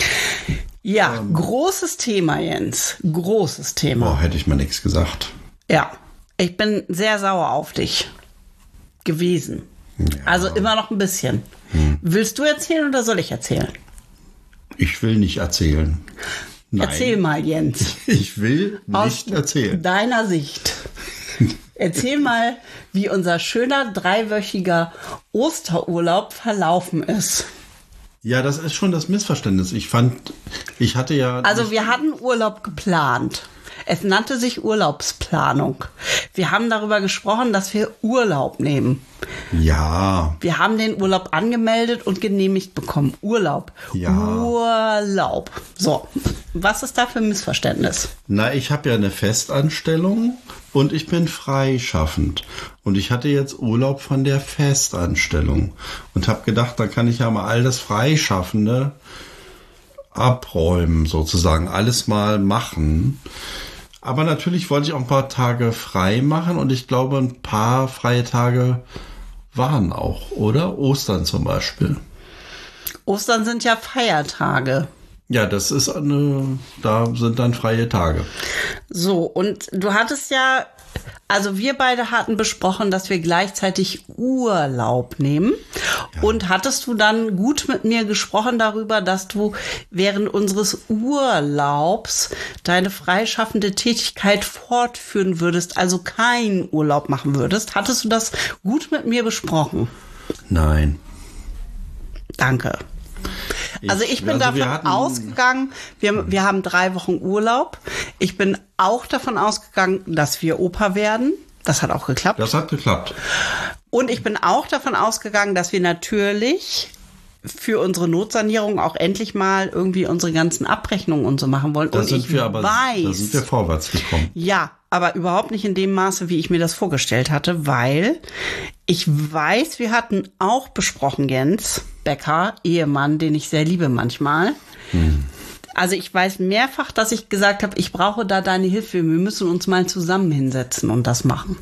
Ja, ähm, großes Thema, Jens. Großes Thema. Boah, hätte ich mal nichts gesagt. Ja, ich bin sehr sauer auf dich gewesen. Ja. Also immer noch ein bisschen. Hm. Willst du erzählen oder soll ich erzählen? Ich will nicht erzählen. Nein. Erzähl mal, Jens. Ich will nicht Aus erzählen. Deiner Sicht. Erzähl mal, wie unser schöner dreiwöchiger Osterurlaub verlaufen ist. Ja, das ist schon das Missverständnis. Ich fand, ich hatte ja... Also wir hatten Urlaub geplant. Es nannte sich Urlaubsplanung. Wir haben darüber gesprochen, dass wir Urlaub nehmen. Ja. Wir haben den Urlaub angemeldet und genehmigt bekommen. Urlaub. Ja. Urlaub. So, was ist da für ein Missverständnis? Na, ich habe ja eine Festanstellung und ich bin freischaffend. Und ich hatte jetzt Urlaub von der Festanstellung und habe gedacht, da kann ich ja mal all das Freischaffende abräumen sozusagen, alles mal machen. Aber natürlich wollte ich auch ein paar Tage frei machen und ich glaube, ein paar freie Tage waren auch, oder? Ostern zum Beispiel. Ostern sind ja Feiertage. Ja, das ist eine, da sind dann freie Tage. So, und du hattest ja, also wir beide hatten besprochen, dass wir gleichzeitig Urlaub nehmen. Ja. Und hattest du dann gut mit mir gesprochen darüber, dass du während unseres Urlaubs deine freischaffende Tätigkeit fortführen würdest, also keinen Urlaub machen würdest? Hattest du das gut mit mir besprochen? Nein. Danke. Also ich bin also davon ausgegangen, wir, wir haben drei Wochen Urlaub. Ich bin auch davon ausgegangen, dass wir Opa werden. Das hat auch geklappt. Das hat geklappt. Und ich bin auch davon ausgegangen, dass wir natürlich für unsere Notsanierung auch endlich mal irgendwie unsere ganzen Abrechnungen und so machen wollen. Da und sind ich wir aber, weiß, da sind wir vorwärts gekommen. Ja, aber überhaupt nicht in dem Maße, wie ich mir das vorgestellt hatte, weil ich weiß, wir hatten auch besprochen, Jens Becker, Ehemann, den ich sehr liebe manchmal. Hm. Also ich weiß mehrfach, dass ich gesagt habe, ich brauche da deine Hilfe. Wir müssen uns mal zusammen hinsetzen und das machen.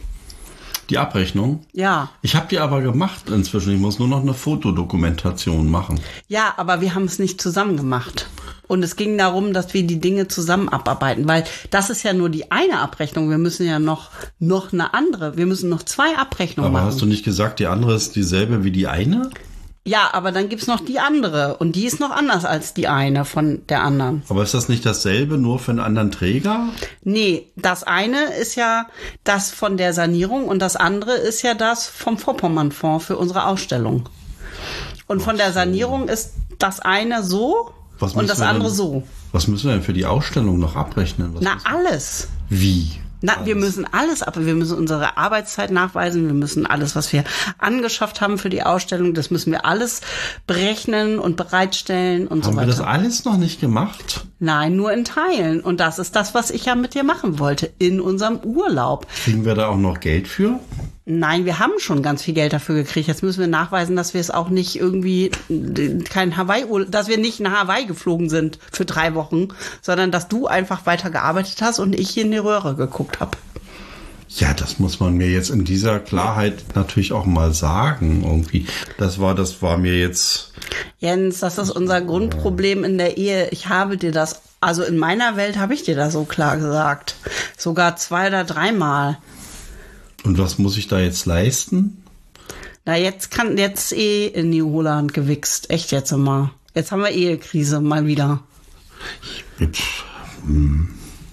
Die Abrechnung? Ja. Ich habe die aber gemacht inzwischen. Ich muss nur noch eine Fotodokumentation machen. Ja, aber wir haben es nicht zusammen gemacht. Und es ging darum, dass wir die Dinge zusammen abarbeiten, weil das ist ja nur die eine Abrechnung. Wir müssen ja noch, noch eine andere. Wir müssen noch zwei Abrechnungen aber machen. Aber hast du nicht gesagt, die andere ist dieselbe wie die eine? Ja, aber dann gibt's noch die andere. Und die ist noch anders als die eine von der anderen. Aber ist das nicht dasselbe, nur für einen anderen Träger? Nee, das eine ist ja das von der Sanierung und das andere ist ja das vom Vorpommernfonds für unsere Ausstellung. Und von der Sanierung ist das eine so und das andere denn, so. Was müssen wir denn für die Ausstellung noch abrechnen? Was Na, alles. Wie? Na, alles. Wir müssen alles ab. Wir müssen unsere Arbeitszeit nachweisen. Wir müssen alles, was wir angeschafft haben für die Ausstellung, das müssen wir alles berechnen und bereitstellen und haben so weiter. Haben wir das alles noch nicht gemacht? Nein, nur in Teilen. Und das ist das, was ich ja mit dir machen wollte, in unserem Urlaub. Kriegen wir da auch noch Geld für? Nein, wir haben schon ganz viel Geld dafür gekriegt. Jetzt müssen wir nachweisen, dass wir es auch nicht irgendwie kein Hawaii, dass wir nicht nach Hawaii geflogen sind für drei Wochen, sondern dass du einfach weiter gearbeitet hast und ich hier in die Röhre geguckt habe. Ja, das muss man mir jetzt in dieser Klarheit natürlich auch mal sagen, irgendwie. Das war, das war mir jetzt. Jens, das ist unser Grundproblem in der Ehe. Ich habe dir das, also in meiner Welt habe ich dir das so klar gesagt. Sogar zwei oder dreimal. Und was muss ich da jetzt leisten? Na, jetzt kann jetzt eh in New Holland gewichst. Echt jetzt immer. Jetzt haben wir Ehekrise mal wieder. Jetzt, hm.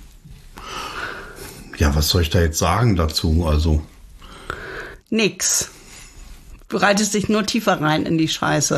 Ja, was soll ich da jetzt sagen dazu? Also. Nix. Du reitest dich nur tiefer rein in die Scheiße.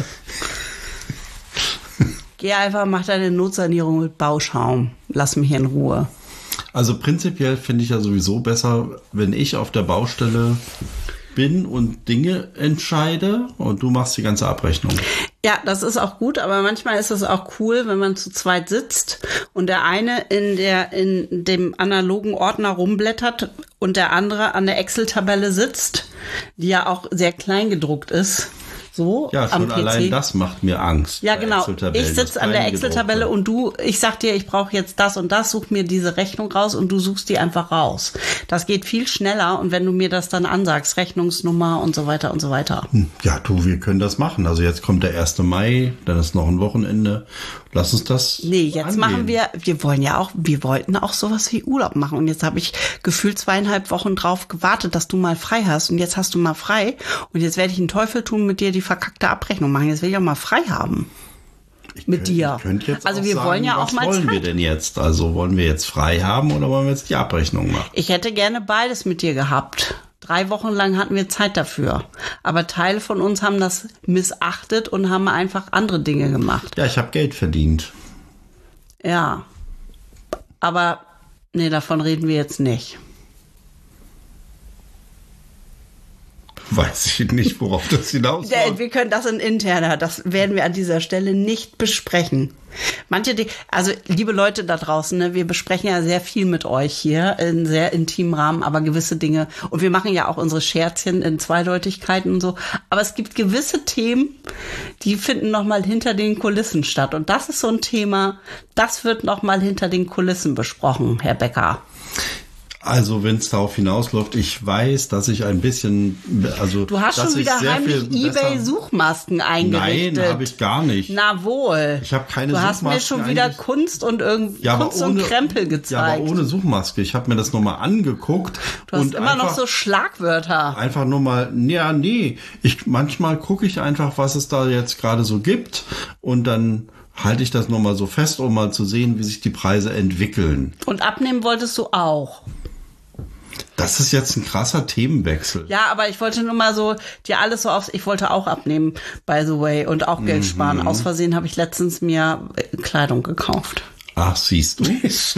Geh einfach, mach deine Notsanierung mit Bauschaum. Lass mich in Ruhe. Also prinzipiell finde ich ja sowieso besser, wenn ich auf der Baustelle bin und Dinge entscheide und du machst die ganze Abrechnung. Ja, das ist auch gut, aber manchmal ist es auch cool, wenn man zu zweit sitzt und der eine in der in dem analogen Ordner rumblättert und der andere an der Excel-Tabelle sitzt, die ja auch sehr klein gedruckt ist. So, ja, schon allein das macht mir Angst. Ja, genau. Ich sitze an der Excel-Tabelle und du, ich sag dir, ich brauche jetzt das und das, such mir diese Rechnung raus und du suchst die einfach raus. Das geht viel schneller und wenn du mir das dann ansagst, Rechnungsnummer und so weiter und so weiter. Ja, du, wir können das machen. Also jetzt kommt der erste Mai, dann ist noch ein Wochenende. Lass uns das Nee, jetzt angehen. machen wir, wir wollen ja auch, wir wollten auch sowas wie Urlaub machen und jetzt habe ich gefühlt zweieinhalb Wochen drauf gewartet, dass du mal frei hast und jetzt hast du mal frei und jetzt werde ich einen Teufel tun, mit dir die verkackte Abrechnung machen. Jetzt will ich auch mal frei haben. Ich mit könnt, dir. Jetzt also auch wir sagen, wollen ja auch mal was wollen Zeit. wir denn jetzt? Also wollen wir jetzt frei haben oder wollen wir jetzt die Abrechnung machen? Ich hätte gerne beides mit dir gehabt. Drei Wochen lang hatten wir Zeit dafür. Aber Teile von uns haben das missachtet und haben einfach andere Dinge gemacht. Ja, ich habe Geld verdient. Ja. Aber nee, davon reden wir jetzt nicht. weiß ich nicht, worauf das hinausläuft. Wir können das in interner, das werden wir an dieser Stelle nicht besprechen. Manche, die, also liebe Leute da draußen, ne, wir besprechen ja sehr viel mit euch hier in sehr intimen Rahmen, aber gewisse Dinge, und wir machen ja auch unsere Scherzchen in Zweideutigkeiten und so, aber es gibt gewisse Themen, die finden nochmal hinter den Kulissen statt, und das ist so ein Thema, das wird nochmal hinter den Kulissen besprochen, Herr Becker. Also wenn es darauf hinausläuft, ich weiß, dass ich ein bisschen, also du hast dass schon wieder heimlich eBay-Suchmasken eingerichtet. Nein, habe ich gar nicht. Na wohl. Ich habe keine du Suchmasken. Du hast mir schon wieder Kunst und irgendwie ja, Kunst ohne, und Krempel gezeigt. Ja, aber ohne Suchmaske. Ich habe mir das nochmal angeguckt. Du hast und immer einfach, noch so Schlagwörter. Einfach nur mal, ja, nee. Ich, manchmal gucke ich einfach, was es da jetzt gerade so gibt, und dann halte ich das nochmal so fest, um mal zu sehen, wie sich die Preise entwickeln. Und abnehmen wolltest du auch. Das ist jetzt ein krasser Themenwechsel. Ja, aber ich wollte nur mal so dir alles so aufs... Ich wollte auch abnehmen, by the way, und auch Geld sparen. Mhm. Aus Versehen habe ich letztens mir Kleidung gekauft. Ach, siehst du? Scheiße.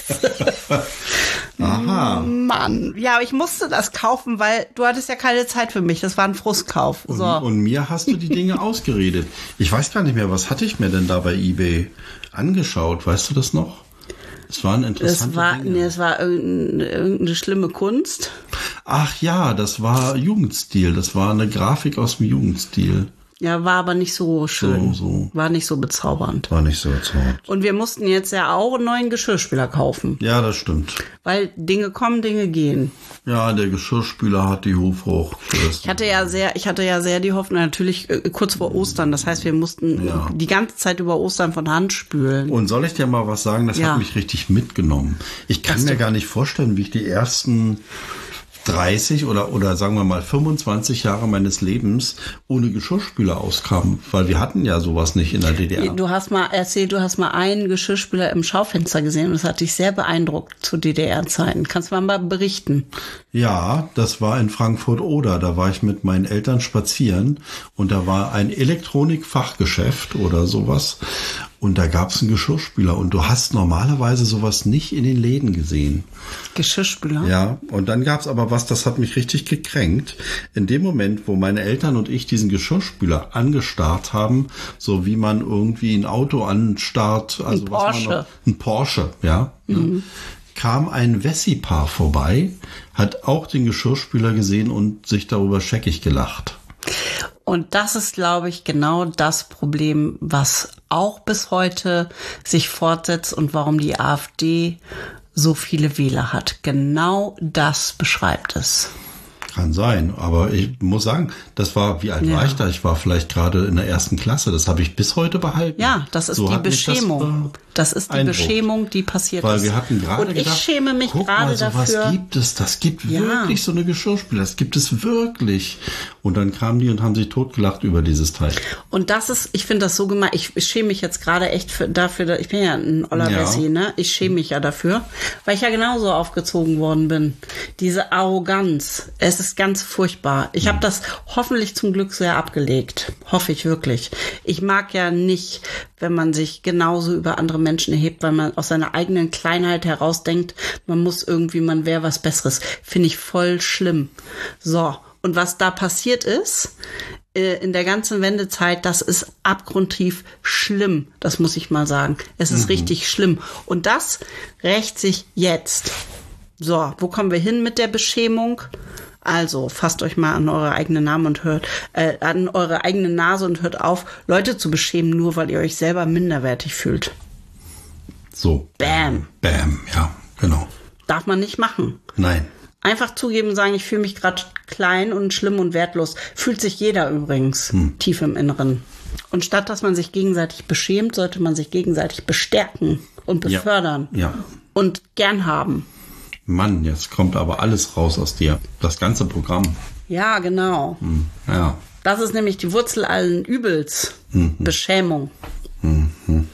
Aha. Mann. Ja, aber ich musste das kaufen, weil du hattest ja keine Zeit für mich. Das war ein Frustkauf. Und, so. und mir hast du die Dinge ausgeredet. Ich weiß gar nicht mehr, was hatte ich mir denn da bei eBay angeschaut? Weißt du das noch? Es waren interessante es war, Dinge. Nee, es war irgendeine, irgendeine schlimme Kunst. Ach ja, das war Jugendstil. Das war eine Grafik aus dem Jugendstil. Ja, war aber nicht so schön. So, so. War nicht so bezaubernd. War nicht so bezaubernd. Und wir mussten jetzt ja auch einen neuen Geschirrspüler kaufen. Ja, das stimmt. Weil Dinge kommen, Dinge gehen. Ja, der Geschirrspüler hat die Hufruch. Ich hatte ja sehr, ich hatte ja sehr die Hoffnung, natürlich äh, kurz vor Ostern. Das heißt, wir mussten ja. die ganze Zeit über Ostern von Hand spülen. Und soll ich dir mal was sagen? Das ja. hat mich richtig mitgenommen. Ich kann das mir gar nicht vorstellen, wie ich die ersten dreißig oder oder sagen wir mal fünfundzwanzig Jahre meines Lebens ohne Geschirrspüler auskam, weil wir hatten ja sowas nicht in der D D R. Du hast mal erzählt, du hast mal einen Geschirrspüler im Schaufenster gesehen, und das hat dich sehr beeindruckt zu D D R-Zeiten. Kannst du mal berichten? Ja, das war in Frankfurt-Oder. Da war ich mit meinen Eltern spazieren, und da war ein Elektronikfachgeschäft oder sowas, und da gab es einen Geschirrspüler, und du hast normalerweise sowas nicht in den Läden gesehen. Geschirrspüler? Ja, und dann gab es aber was, das hat mich richtig gekränkt. In dem Moment, wo meine Eltern und ich diesen Geschirrspüler angestarrt haben, so wie man irgendwie ein Auto anstarrt, also ein was Porsche. man noch, ein Porsche, ja, mhm. ne, kam ein Wessi-Paar vorbei, hat auch den Geschirrspüler gesehen und sich darüber scheckig gelacht. Und das ist, glaube ich, genau das Problem, was auch bis heute sich fortsetzt und warum die AfD so viele Wähler hat. Genau das beschreibt es. Kann sein, aber ich muss sagen, das war, wie alt ja. war ich da? Ich war vielleicht gerade in der ersten Klasse. Das habe ich bis heute behalten. Ja, das ist so die Beschämung. Das, das ist die Eindruck. Beschämung, die passiert Weil ist. Wir hatten gerade Und ich gedacht, schäme mich gerade dafür. Was gibt es? Das gibt ja. wirklich so eine Geschirrspüler. Das gibt es wirklich. Und dann kamen die und haben sich totgelacht über dieses Teil. Und das ist, ich finde das so gemein. Ich, ich schäme mich jetzt gerade echt für, dafür. Ich bin ja ein Oller Wessi, ja. ne? Ich schäme mich ja dafür, weil ich ja genauso aufgezogen worden bin. Diese Arroganz. Es ist ganz furchtbar. Ich habe das hoffentlich zum Glück sehr abgelegt. Hoffe ich wirklich. Ich mag ja nicht, wenn man sich genauso über andere Menschen erhebt, weil man aus seiner eigenen Kleinheit heraus denkt, man muss irgendwie, man wäre was Besseres. Finde ich voll schlimm. So, und was da passiert ist, äh, in der ganzen Wendezeit, das ist abgrundtief schlimm. Das muss ich mal sagen. Es ist mhm. richtig schlimm. Und das rächt sich jetzt. So, wo kommen wir hin mit der Beschämung? Also, fasst euch mal an eure eigene Namen und hört, äh, an eure eigene Nase und hört auf, Leute zu beschämen, nur weil ihr euch selber minderwertig fühlt. So. Bam. Bam, ja, genau. Darf man nicht machen. Nein. Einfach zugeben und sagen, ich fühle mich gerade klein und schlimm und wertlos. Fühlt sich jeder übrigens, hm. tief im Inneren. Und statt dass man sich gegenseitig beschämt, sollte man sich gegenseitig bestärken und befördern. Ja. ja. Und gern haben. Mann, jetzt kommt aber alles raus aus dir. Das ganze Programm. Ja, genau. Hm, ja. Das ist nämlich die Wurzel allen Übels. Mhm. Beschämung. Mhm.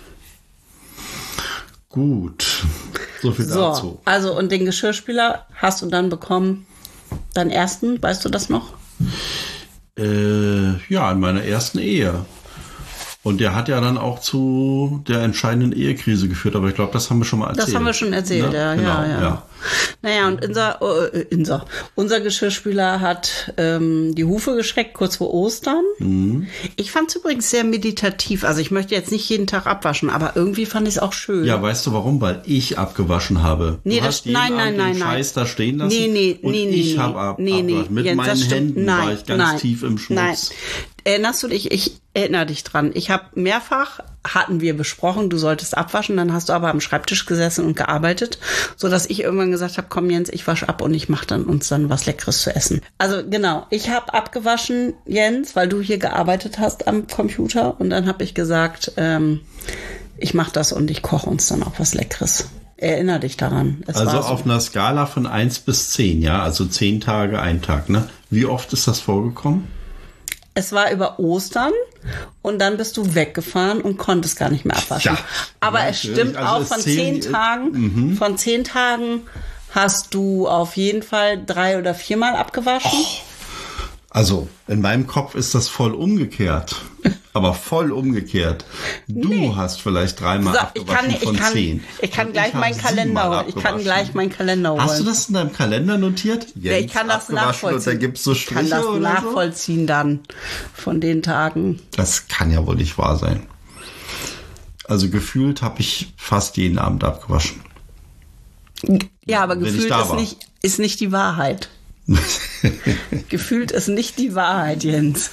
Gut. So viel so, dazu. Also, und den Geschirrspüler hast du dann bekommen, deinen ersten, weißt du das noch? Äh, ja, in meiner ersten Ehe. Und der hat ja dann auch zu der entscheidenden Ehekrise geführt, aber ich glaube, das haben wir schon mal erzählt. Das haben wir schon erzählt, ne? ja, genau, ja, ja, ja. Naja, und unser, äh, unser, unser Geschirrspüler hat ähm, die Hufe geschreckt, kurz vor Ostern. Mhm. Ich fand es übrigens sehr meditativ. Also ich möchte jetzt nicht jeden Tag abwaschen, aber irgendwie fand ich es auch schön. Ja, weißt du warum? Weil ich abgewaschen habe. Nee, du das, hast jeden nein, nein, Abend nein, den nein. Scheiß da stehen lassen. Nee, nee, und nee, nee. ich nee, habe ab, nee, nee. Mit Jens, meinen Händen nein, war ich ganz nein, tief im Schmutz. Nein. Erinnerst du dich? Ich erinnere dich dran. Ich habe mehrfach, hatten wir besprochen, du solltest abwaschen, dann hast du aber am Schreibtisch gesessen und gearbeitet, sodass ich irgendwann gesagt habe, komm Jens, ich wasche ab und ich mache dann uns dann was Leckeres zu essen. Also genau, ich habe abgewaschen, Jens, weil du hier gearbeitet hast am Computer und dann habe ich gesagt, ähm, ich mache das und ich koche uns dann auch was Leckeres. Erinnere dich daran. Es also war so. Auf einer Skala von eins bis zehn, ja, also zehn Tage, ein Tag, ne? Wie oft ist das vorgekommen? Es war über Ostern und dann bist du weggefahren und konntest gar nicht mehr abwaschen. Ja, aber natürlich. es stimmt Also auch, es von zehn, zehn Tagen, mhm. von zehn Tagen hast du auf jeden Fall drei oder viermal abgewaschen. Oh, also in meinem Kopf ist das voll umgekehrt. Aber voll umgekehrt. Du Nee. hast vielleicht dreimal So, abgewaschen ich kann, von ich kann, zehn. Ich kann Und gleich ich hab meinen Kalender siebenmal holen. Ich kann abgewaschen. gleich meinen Kalender holen. Hast du das in deinem Kalender notiert? Ja, ich kann das nachvollziehen. Und da gibt's so ich kann Striche das oder nachvollziehen dann von den Tagen. so? Das kann ja wohl nicht wahr sein. Also gefühlt habe ich fast jeden Abend abgewaschen. Ja, aber Wenn ich gefühlt da ist war. nicht, ist nicht die Wahrheit. Gefühlt ist nicht die Wahrheit, Jens.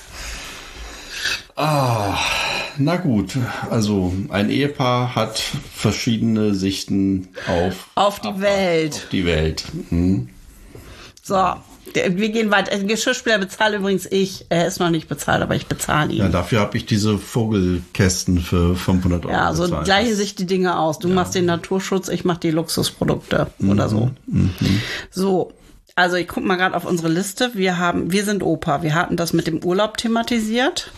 Ah, na gut. Also ein Ehepaar hat verschiedene Sichten auf, Auf die Welt. Auf die Welt. Hm. So, der- wir gehen weiter. Den Geschirrspüler bezahle übrigens ich. Er ist noch nicht bezahlt, aber ich bezahle ihn. Ja, dafür habe ich diese Vogelkästen für fünfhundert Euro Ja, so bezahlt. gleichen sich die Dinge aus. Du machst den Naturschutz, ich mach die Luxusprodukte oder so. So, also ich guck mal gerade auf unsere Liste. Wir haben, wir sind Opa. Wir hatten das mit dem Urlaub thematisiert.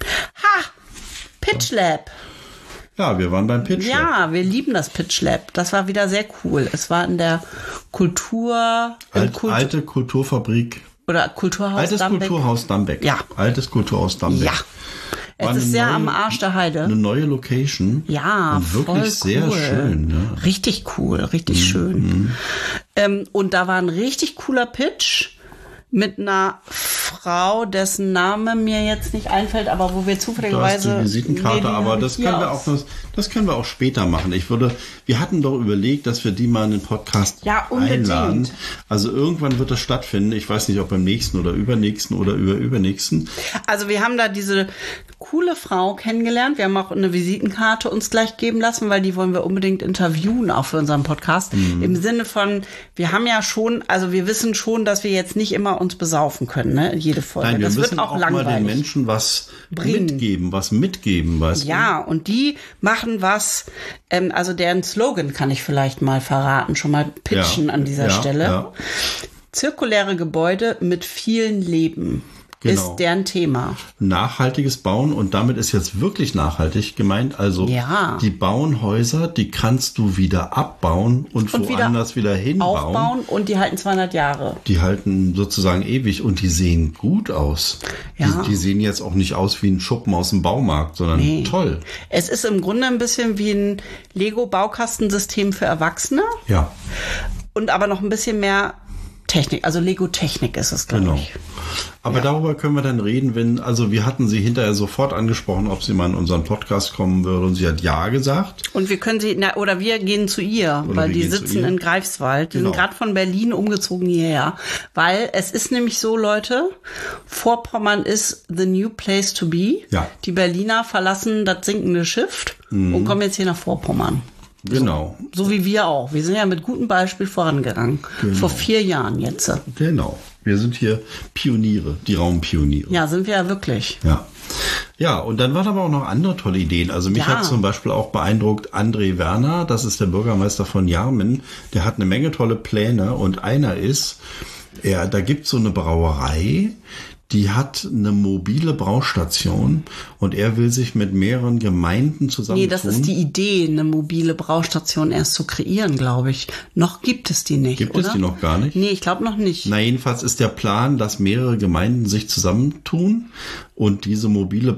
Ha! Pitch Lab. Ja, wir waren beim Pitch. Ja, wir lieben das Pitch Lab. Das war wieder sehr cool. Es war in der Kultur, im Alt, Kult- alte Kulturfabrik. oder Kulturhaus Altes Dambeck. Kulturhaus Dambeck. Ja. Altes Kulturhaus Dambeck. Ja. Es War ist eine sehr neue- am Arsch der Heide. Eine neue Location. Ja, Und wirklich voll sehr cool. schön. Ne? Richtig cool, richtig schön. Ähm, und da war ein richtig cooler Pitch mit einer Frau, dessen Name mir jetzt nicht einfällt, aber wo wir Du hast zufälligerweise... die Visitenkarte, Nee, die aber habe das ich hier können wir aus- auch noch, das können wir auch später machen. Ich würde, wir hatten doch überlegt, dass wir die mal in den Podcast Ja, unbedingt. einladen. Also irgendwann wird das stattfinden. Ich weiß nicht, ob beim nächsten oder übernächsten oder über übernächsten. Also wir haben da diese coole Frau kennengelernt. Wir haben auch eine Visitenkarte uns gleich geben lassen, weil die wollen wir unbedingt interviewen, auch für unseren Podcast. Mhm. Im Sinne von, wir haben ja schon, also wir wissen schon, dass wir jetzt nicht immer uns besaufen können, ne? Jede Folge. Nein, wir das müssen wird auch, auch mal den langweilig. Menschen was Bringen. mitgeben, was mitgeben, weißt Ja, und die machen was, ähm, also deren Slogan kann ich vielleicht mal verraten, schon mal pitchen Ja, an dieser ja, Stelle. ja. Zirkuläre Gebäude mit vielen Leben Genau. ist deren Thema. du? Nachhaltiges Bauen und damit ist jetzt wirklich nachhaltig gemeint. Also Ja. die bauen Häuser, die kannst du wieder abbauen und, Und wieder woanders wieder, hinbauen. Aufbauen und die halten zweihundert Jahre. Die halten sozusagen ewig und die sehen gut aus. Ja. Die, die sehen jetzt auch nicht aus wie ein Schuppen aus dem Baumarkt, sondern Nee. toll. Es ist im Grunde ein bisschen wie ein Lego-Baukastensystem für Erwachsene Ja, und aber noch ein bisschen mehr Technik. Also Lego-Technik ist es, glaube genau. ich. Aber darüber können wir dann reden, wenn, also wir hatten sie hinterher sofort angesprochen, ob sie mal in unseren Podcast kommen würde und sie hat ja gesagt. Und wir können sie, na, oder wir gehen zu ihr, Oder weil wir die gehen zu sitzen ihr. in Greifswald. Die Genau. sind gerade von Berlin umgezogen hierher. Weil es ist nämlich so, Leute, Vorpommern ist the new place to be. Ja. Die Berliner verlassen das sinkende Schiff und kommen jetzt hier nach Vorpommern. Genau, So wie wir auch. Wir sind ja mit gutem Beispiel vorangegangen. Genau. Vor vier Jahren jetzt. genau. Wir sind hier Pioniere, die Raumpioniere. Ja, sind wir ja wirklich. Ja. Ja, und dann waren aber auch noch andere tolle Ideen. Also mich Ja. hat zum Beispiel auch beeindruckt André Werner, das ist der Bürgermeister von Jarmen. Der hat eine Menge tolle Pläne und einer ist, er, da gibt es so eine Brauerei, die hat eine mobile Braustation und er will sich mit mehreren Gemeinden zusammentun. Nee, das ist die Idee, eine mobile Braustation erst zu kreieren, glaube ich. Noch gibt es die nicht, Gibt oder? es die noch gar nicht? Nee, ich glaube noch nicht. Na, jedenfalls ist der Plan, dass mehrere Gemeinden sich zusammentun und diese mobile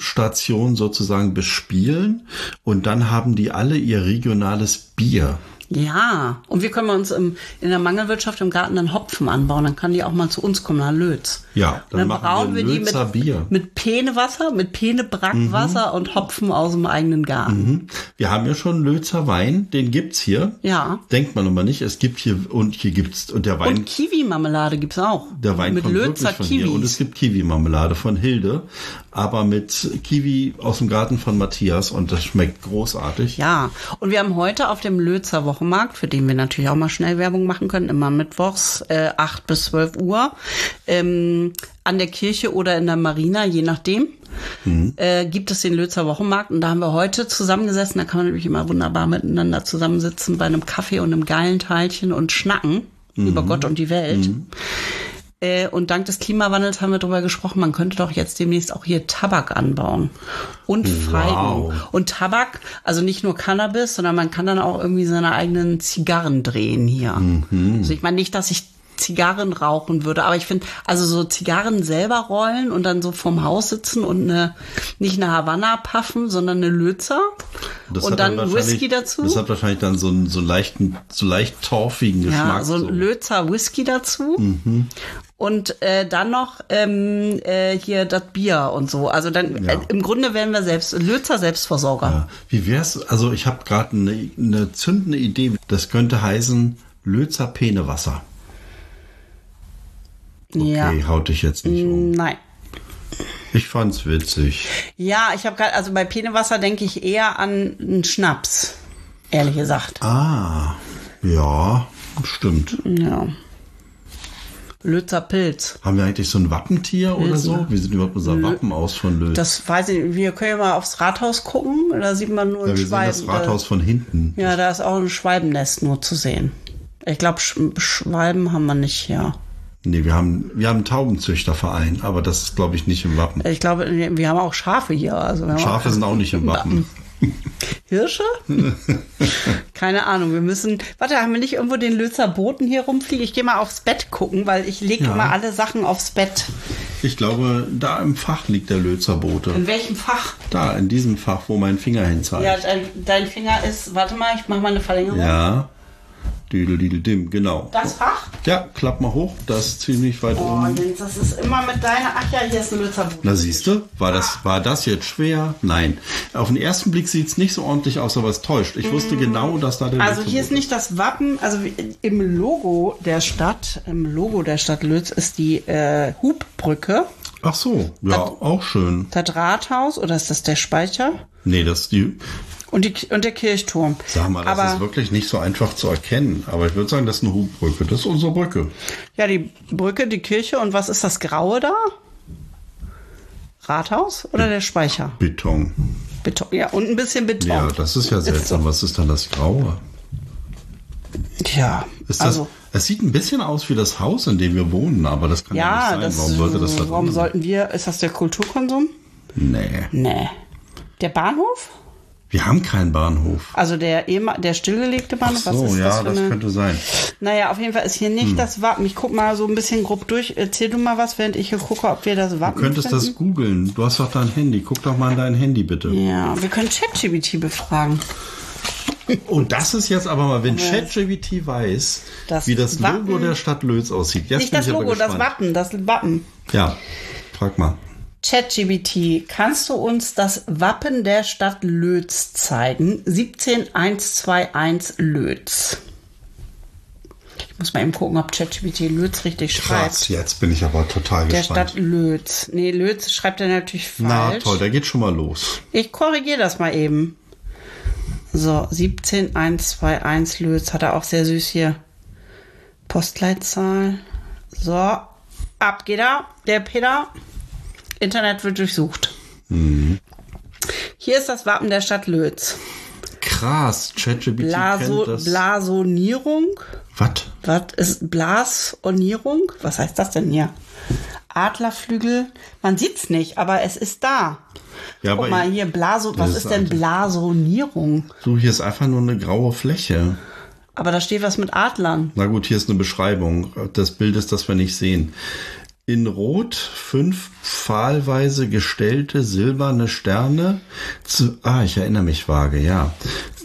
Braustation sozusagen bespielen und dann haben die alle ihr regionales Bier. Ja, und wir können bei uns im, in der Mangelwirtschaft im Garten dann Hopfen anbauen. Dann kann die auch mal zu uns kommen, nach Lötz. Ja, dann, dann machen brauen wir, wir die Lölzer mit, Bier. mit Penewasser, mit Penebrackwasser mhm. und Hopfen aus dem eigenen Garten. Mhm. Wir haben ja schon Lölzer Wein, den gibt's hier. Ja. Denkt man aber nicht, es gibt hier, und hier gibt's, und der Wein. Und Kiwi-Marmelade gibt's auch. Der Wein mit kommt Lölzer wirklich von Kiwis. hier. Und es gibt Kiwi-Marmelade von Hilde, aber mit Kiwi aus dem Garten von Matthias, und das schmeckt großartig. Ja, und wir haben heute auf dem Lölzer Wochenmarkt, für den wir natürlich auch mal schnell Werbung machen können, immer mittwochs, äh, acht bis zwölf Uhr, ähm, an der Kirche oder in der Marina, je nachdem, mhm. äh, gibt es den Lölzer Wochenmarkt. Und da haben wir heute zusammengesessen, da kann man nämlich immer wunderbar miteinander zusammensitzen bei einem Kaffee und einem geilen Teilchen und schnacken mhm. über Gott und die Welt. Mhm. Äh, und dank des Klimawandels haben wir darüber gesprochen, man könnte doch jetzt demnächst auch hier Tabak anbauen. Und Feigen. Wow. Und Tabak, also nicht nur Cannabis, sondern man kann dann auch irgendwie seine eigenen Zigarren drehen hier. Mhm. Also ich meine nicht, dass ich Zigarren rauchen würde, aber ich finde, also so Zigarren selber rollen und dann so vorm Haus sitzen und eine, nicht eine Havanna puffen, sondern eine Lölzer das und dann Whisky dazu. Das hat wahrscheinlich dann so einen so leichten, so leicht torfigen Geschmack. Ja, so ein so. Lölzer Whisky dazu. Mhm. Und äh, dann noch ähm, äh, hier das Bier und so. Also dann ja. äh, im Grunde werden wir selbst Lölzer Selbstversorger. Ja. Wie wär's? Also ich habe gerade eine, eine zündende Idee. Das könnte heißen Lölzer Penewasser. Okay, ja. haut dich jetzt nicht um. Nein. Ich fand's witzig. Ja, ich habe gerade, also bei Penewasser denke ich eher an einen Schnaps, ehrlich gesagt. Ah, ja, stimmt. Ja. Lölzer Pilz. Haben wir eigentlich so ein Wappentier Pilsen. Oder so? Wie sieht überhaupt unser Wappen aus von Lötz? Das weiß ich nicht. Wir können ja mal aufs Rathaus gucken. Da sieht man nur ja, ein wir Schweiben. Sehen das Rathaus von hinten. Ja, da ist auch ein Schwalbennest nur zu sehen. Ich glaube, Sch- Schwalben haben wir nicht hier. Nee, wir haben, wir haben einen Taubenzüchterverein, aber das ist, glaube ich, nicht im Wappen. Ich glaube, wir haben auch Schafe hier. Also wir haben Schafe auch sind auch nicht im Wappen. Hirsche? Keine Ahnung, wir müssen, warte, haben wir nicht irgendwo den Lölzer Boten hier rumfliegen? Ich gehe mal aufs Bett gucken, weil ich lege ja. immer alle Sachen aufs Bett. Ich glaube, da im Fach liegt der Lölzer Bote. In welchem Fach? Da, in diesem Fach, wo mein Finger hin zeigt. Ja, dein, dein Finger ist, warte mal, ich mache mal eine Verlängerung. Ja. Düdel-düdel-dim, genau. Das Fach? Ja, klapp mal hoch, das ist ziemlich weit oh, oben. Jens, das ist immer mit deiner, ach ja, hier ist ein Lölzer Bote. Na siehst du, war das, war das jetzt schwer? Nein. Auf den ersten Blick sieht es nicht so ordentlich aus, aber es täuscht. Ich wusste genau, dass da der Also hier ist nicht das Wappen, also im Logo der Stadt, im Logo der Stadt Lötz ist die äh, Hubbrücke. Ach so, ja, das, auch schön. Das Rathaus, oder ist das der Speicher? Nee, das ist die... Und, die, und der Kirchturm. Sag mal, das aber, ist wirklich nicht so einfach zu erkennen. Aber ich würde sagen, das ist eine Hubbrücke. Das ist unsere Brücke. Ja, die Brücke, die Kirche. Und was ist das Graue da? Rathaus oder der Speicher? Beton. Beton, ja, und ein bisschen Beton. Ja, das ist ja seltsam. Ist so. Was ist dann das Graue? Ja, ist das, also... Es sieht ein bisschen aus wie das Haus, in dem wir wohnen. Aber das kann ja, ja nicht sein. Das, warum sollte das da Warum drin sollten wir... Ist das der Kulturkonsum? Nee. Nee. Der Bahnhof? Wir haben keinen Bahnhof. Also der Ehemal- der stillgelegte Bahnhof? Ach so, was ist ja, das, für das eine... könnte sein. Naja, auf jeden Fall ist hier nicht hm. das Wappen. Ich guck mal so ein bisschen grob durch. Erzähl du mal was, während ich hier gucke, ob wir das Wappen Du könntest finden. Das googeln. Du hast doch dein Handy. Guck doch mal in dein Handy, bitte. Ja, wir können ChatGPT befragen. Und das ist jetzt aber mal, wenn ChatGPT weiß, das wie das Wappen, Logo der Stadt Lötz aussieht. Jetzt nicht das Logo, das Wappen, das Wappen. Ja, frag mal. ChatGPT, kannst du uns das Wappen der Stadt Lötz zeigen? siebzehn eins zwei eins Lötz. Ich muss mal eben gucken, ob ChatGPT Lötz richtig schreibt. Krass, jetzt bin ich aber total der gespannt. Der Stadt Lötz. Nee, Lötz schreibt er natürlich falsch. Na toll, der geht schon mal los. Ich korrigiere das mal eben. So, siebzehn eins zwei eins Lötz, hat er auch sehr süß hier. Postleitzahl. So, ab geht er, der Peter. Internet wird durchsucht. Mhm. Hier ist das Wappen der Stadt Lötz. Krass, ChatGPT Blaso, kennt das. Blasonierung. Was? Was ist Blasonierung? Was heißt das denn hier? Adlerflügel. Man sieht's nicht, aber es ist da. Ja, Guck mal hier, Blaso, was ist denn Blasonierung? So, hier ist einfach nur eine graue Fläche. Aber da steht was mit Adlern. Na gut, hier ist eine Beschreibung des Bildes, das wir nicht sehen. In Rot fünf pfahlweise gestellte silberne Sterne. Zu, ah, ich erinnere mich vage, ja.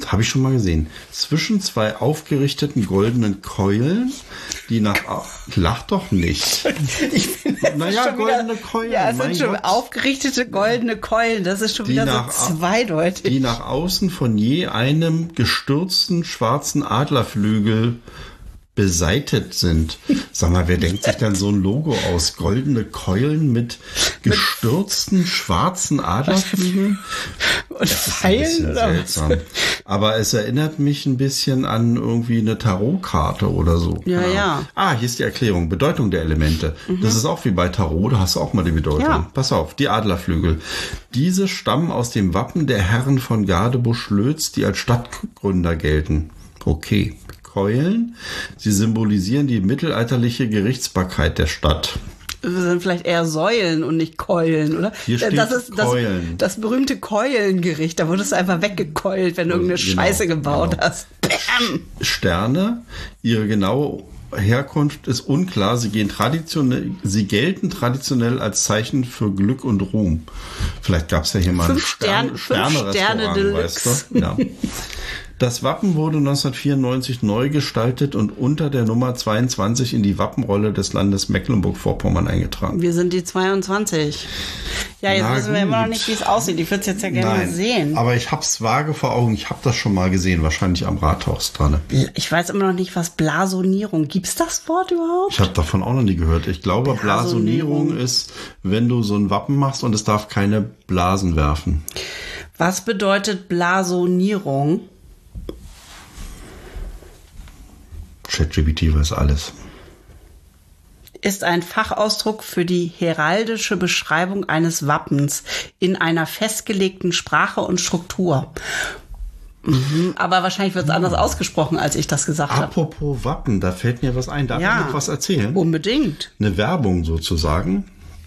habe ich schon mal gesehen, zwischen zwei aufgerichteten goldenen Keulen, die nach... Lach doch nicht. Ich bin naja, goldene wieder, Keulen. Ja, es mein sind schon Gott. aufgerichtete goldene Keulen. Das ist schon wieder nach, so zweideutig. Die nach außen von je einem gestürzten schwarzen Adlerflügel beseitet sind. Sag mal, wer denkt sich dann so ein Logo aus? Goldene Keulen mit gestürzten schwarzen Adlerflügeln? Und Das ist ein Pfeilen, bisschen oder? seltsam. Aber es erinnert mich ein bisschen an irgendwie eine Tarotkarte oder so. Ja, Keine ja. Ahnung. Ah, hier ist die Erklärung. Bedeutung der Elemente. Mhm. Das ist auch wie bei Tarot, da hast du auch mal die Bedeutung. Ja. Pass auf, die Adlerflügel. Diese stammen aus dem Wappen der Herren von Gadebusch-Lötz, die als Stadtgründer gelten. Okay. Keulen. Sie symbolisieren die mittelalterliche Gerichtsbarkeit der Stadt. Das sind vielleicht eher Säulen und nicht Keulen, oder? Hier steht das ist das, Keulen. das berühmte Keulengericht. Da wurdest du einfach weggekeult, wenn du irgendeine Genau, Scheiße gebaut genau. hast. Bam! Sterne, ihre genaue Herkunft ist unklar. Sie gehen traditionell, sie gelten traditionell als Zeichen für Glück und Ruhm. Vielleicht gab es ja hier mal ein Fünf Stern- Stern, fünf Sterne Sterne-Restaurant, weißt du? Ja. Das Wappen wurde neunzehnhundertvierundneunzig neu gestaltet und unter der Nummer zweiundzwanzig in die Wappenrolle des Landes Mecklenburg-Vorpommern eingetragen. Wir sind die zweiundzwanzig. Ja, jetzt Na wissen wir immer noch gut. nicht, wie es aussieht. Ich würde es jetzt ja gerne mal sehen. Aber ich hab's vage vor Augen. Ich habe das schon mal gesehen, wahrscheinlich am Rathaus dran. Ich weiß immer noch nicht, was Blasonierung. Gibt's das Wort überhaupt? Ich habe davon auch noch nie gehört. Ich glaube, Blasonierung. Blasonierung ist, wenn du so ein Wappen machst und es darf keine Blasen werfen. Was bedeutet Blasonierung? ChatGPT weiß alles. Ist ein Fachausdruck für die heraldische Beschreibung eines Wappens in einer festgelegten Sprache und Struktur. Mhm, aber wahrscheinlich wird es anders ausgesprochen, als ich das gesagt habe. Apropos Wappen, da fällt mir was ein. Darf Ja. ich noch was erzählen? Unbedingt. Eine Werbung sozusagen.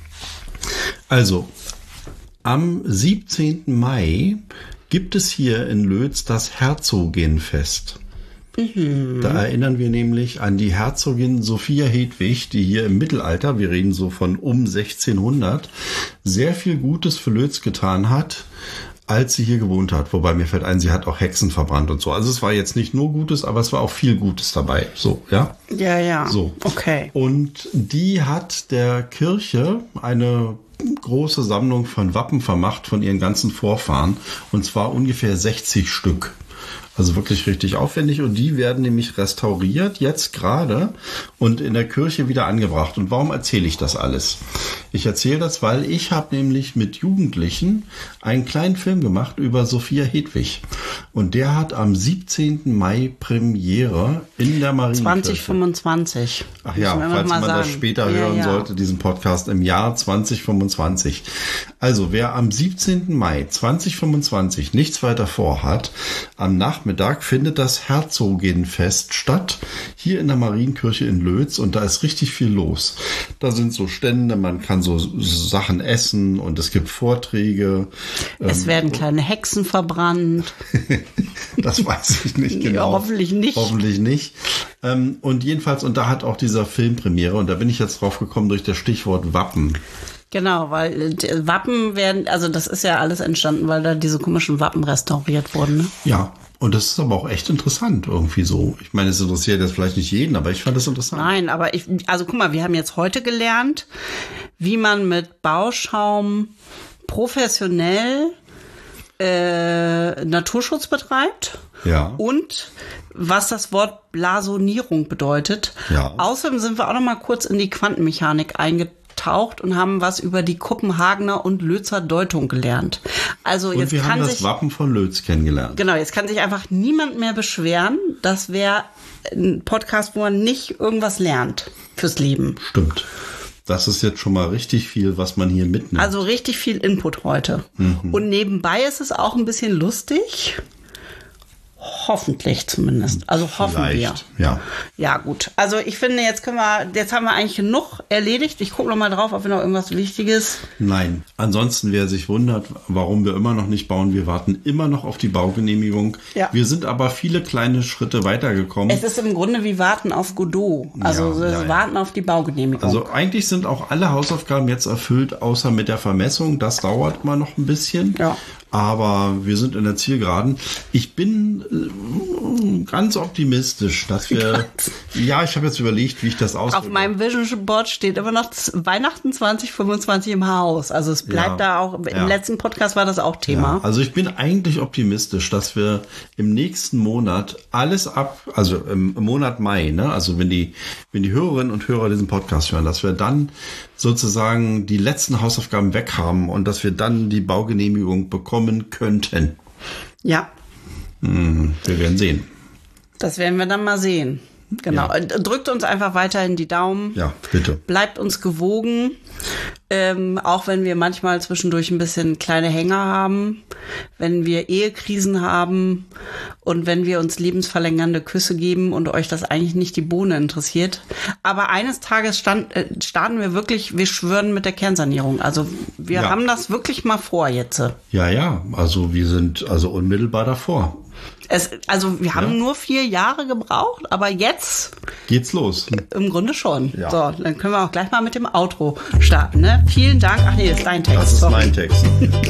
Also, am siebzehnten Mai gibt es hier in Lötz das Herzoginnenfest. Mhm. Da erinnern wir nämlich an die Herzogin Sophia Hedwig, die hier im Mittelalter, wir reden so von um sechzehnhundert, sehr viel Gutes für Lötz getan hat, als sie hier gewohnt hat. Wobei mir fällt ein, sie hat auch Hexen verbrannt und so. Also es war jetzt nicht nur Gutes, aber es war auch viel Gutes dabei. So, ja? Ja, ja. So. Okay. Und die hat der Kirche eine große Sammlung von Wappen vermacht von ihren ganzen Vorfahren. Und zwar ungefähr sechzig Stück. Also wirklich richtig aufwendig. Und die werden nämlich restauriert, jetzt gerade, und in der Kirche wieder angebracht. Und warum erzähle ich das alles? Ich erzähle das, weil ich habe nämlich mit Jugendlichen einen kleinen Film gemacht über Sophia Hedwig. Und der hat am siebzehnten Mai Premiere in der Marienkirche. zwanzig fünfundzwanzig. Ach ja, Müssen wir falls mal man das sagen. später Ja, hören ja. sollte, diesen Podcast im Jahr zwanzig fünfundzwanzig. Also wer am siebzehnten Mai zwanzig fünfundzwanzig nichts weiter vorhat, am Nachmittag findet das Herzoginnenfest statt, hier in der Marienkirche in Lötz, und da ist richtig viel los. Da sind so Stände, man kann so Sachen essen und es gibt Vorträge. Es werden kleine Hexen verbrannt. Das weiß ich nicht Ja, genau. hoffentlich nicht. Hoffentlich nicht. Ähm, und jedenfalls, und da hat auch dieser Film Premiere, und da bin ich jetzt drauf gekommen durch das Stichwort Wappen. Genau, weil äh, Wappen werden, also das ist ja alles entstanden, weil da diese komischen Wappen restauriert wurden. Ne? Ja, und das ist aber auch echt interessant irgendwie so. Ich meine, es interessiert jetzt vielleicht nicht jeden, aber ich fand das interessant. Nein, aber ich, also guck mal, wir haben jetzt heute gelernt, wie man mit Bauschaum professionell äh, Naturschutz betreibt. Ja. Und was das Wort Blasonierung bedeutet. Ja. Außerdem sind wir auch noch mal kurz in die Quantenmechanik eingetaucht und haben was über die Kopenhagener und Lötzer Deutung gelernt. Also Und jetzt wir kann haben das sich Wappen von Lötz kennengelernt. genau, jetzt kann sich einfach niemand mehr beschweren. Das wäre ein Podcast, wo man nicht irgendwas lernt fürs Leben. Stimmt. Das ist jetzt schon mal richtig viel, was man hier mitnimmt. Also richtig viel Input heute. Mhm. Und nebenbei ist es auch ein bisschen lustig. Hoffentlich zumindest. Also hoffen Vielleicht, wir. ja. Ja, gut. Also ich finde, jetzt können wir, jetzt haben wir eigentlich genug erledigt. Ich gucke noch mal drauf, ob wir noch irgendwas Wichtiges. Nein. Ansonsten, wer sich wundert, warum wir immer noch nicht bauen, wir warten immer noch auf die Baugenehmigung. Ja. Wir sind aber viele kleine Schritte weitergekommen. Es ist im Grunde wie Warten auf Godot. Also Ja, so ja, ja. Warten auf die Baugenehmigung. Also eigentlich sind auch alle Hausaufgaben jetzt erfüllt, außer mit der Vermessung. Das dauert mal noch ein bisschen. Ja. Aber wir sind in der Zielgeraden. Ich bin äh, ganz optimistisch, dass wir... Ja, ich habe jetzt überlegt, wie ich das ausdrücke. Auf meinem Vision Board steht immer noch Weihnachten zwanzig fünfundzwanzig im Haus. Also es bleibt ja, da auch... Im ja. letzten Podcast war das auch Thema. Ja, also ich bin eigentlich optimistisch, dass wir im nächsten Monat alles ab... Also im, im Monat Mai, ne? Also wenn die, wenn die Hörerinnen und Hörer diesen Podcast hören, dass wir dann sozusagen die letzten Hausaufgaben weg haben und dass wir dann die Baugenehmigung bekommen könnten. Ja. Hm, wir werden sehen. Das werden wir dann mal sehen. Genau. Ja. Drückt uns einfach weiterhin die Daumen. Ja, bitte. Bleibt uns gewogen. Ähm, auch wenn wir manchmal zwischendurch ein bisschen kleine Hänger haben, wenn wir Ehekrisen haben und wenn wir uns lebensverlängernde Küsse geben und euch das eigentlich nicht die Bohne interessiert. Aber eines Tages stand, äh, starten wir wirklich, wir schwören mit der Kernsanierung. Also wir ja. haben das wirklich mal vor jetzt. Ja, ja, also wir sind also unmittelbar davor. Es, also wir haben ja. nur vier Jahre gebraucht, aber jetzt geht's los. Im Grunde schon. Ja. So, dann können wir auch gleich mal mit dem Outro starten. Ne? Vielen Dank. Ach nee, das ist dein Text. Das ist Sorry. mein Text.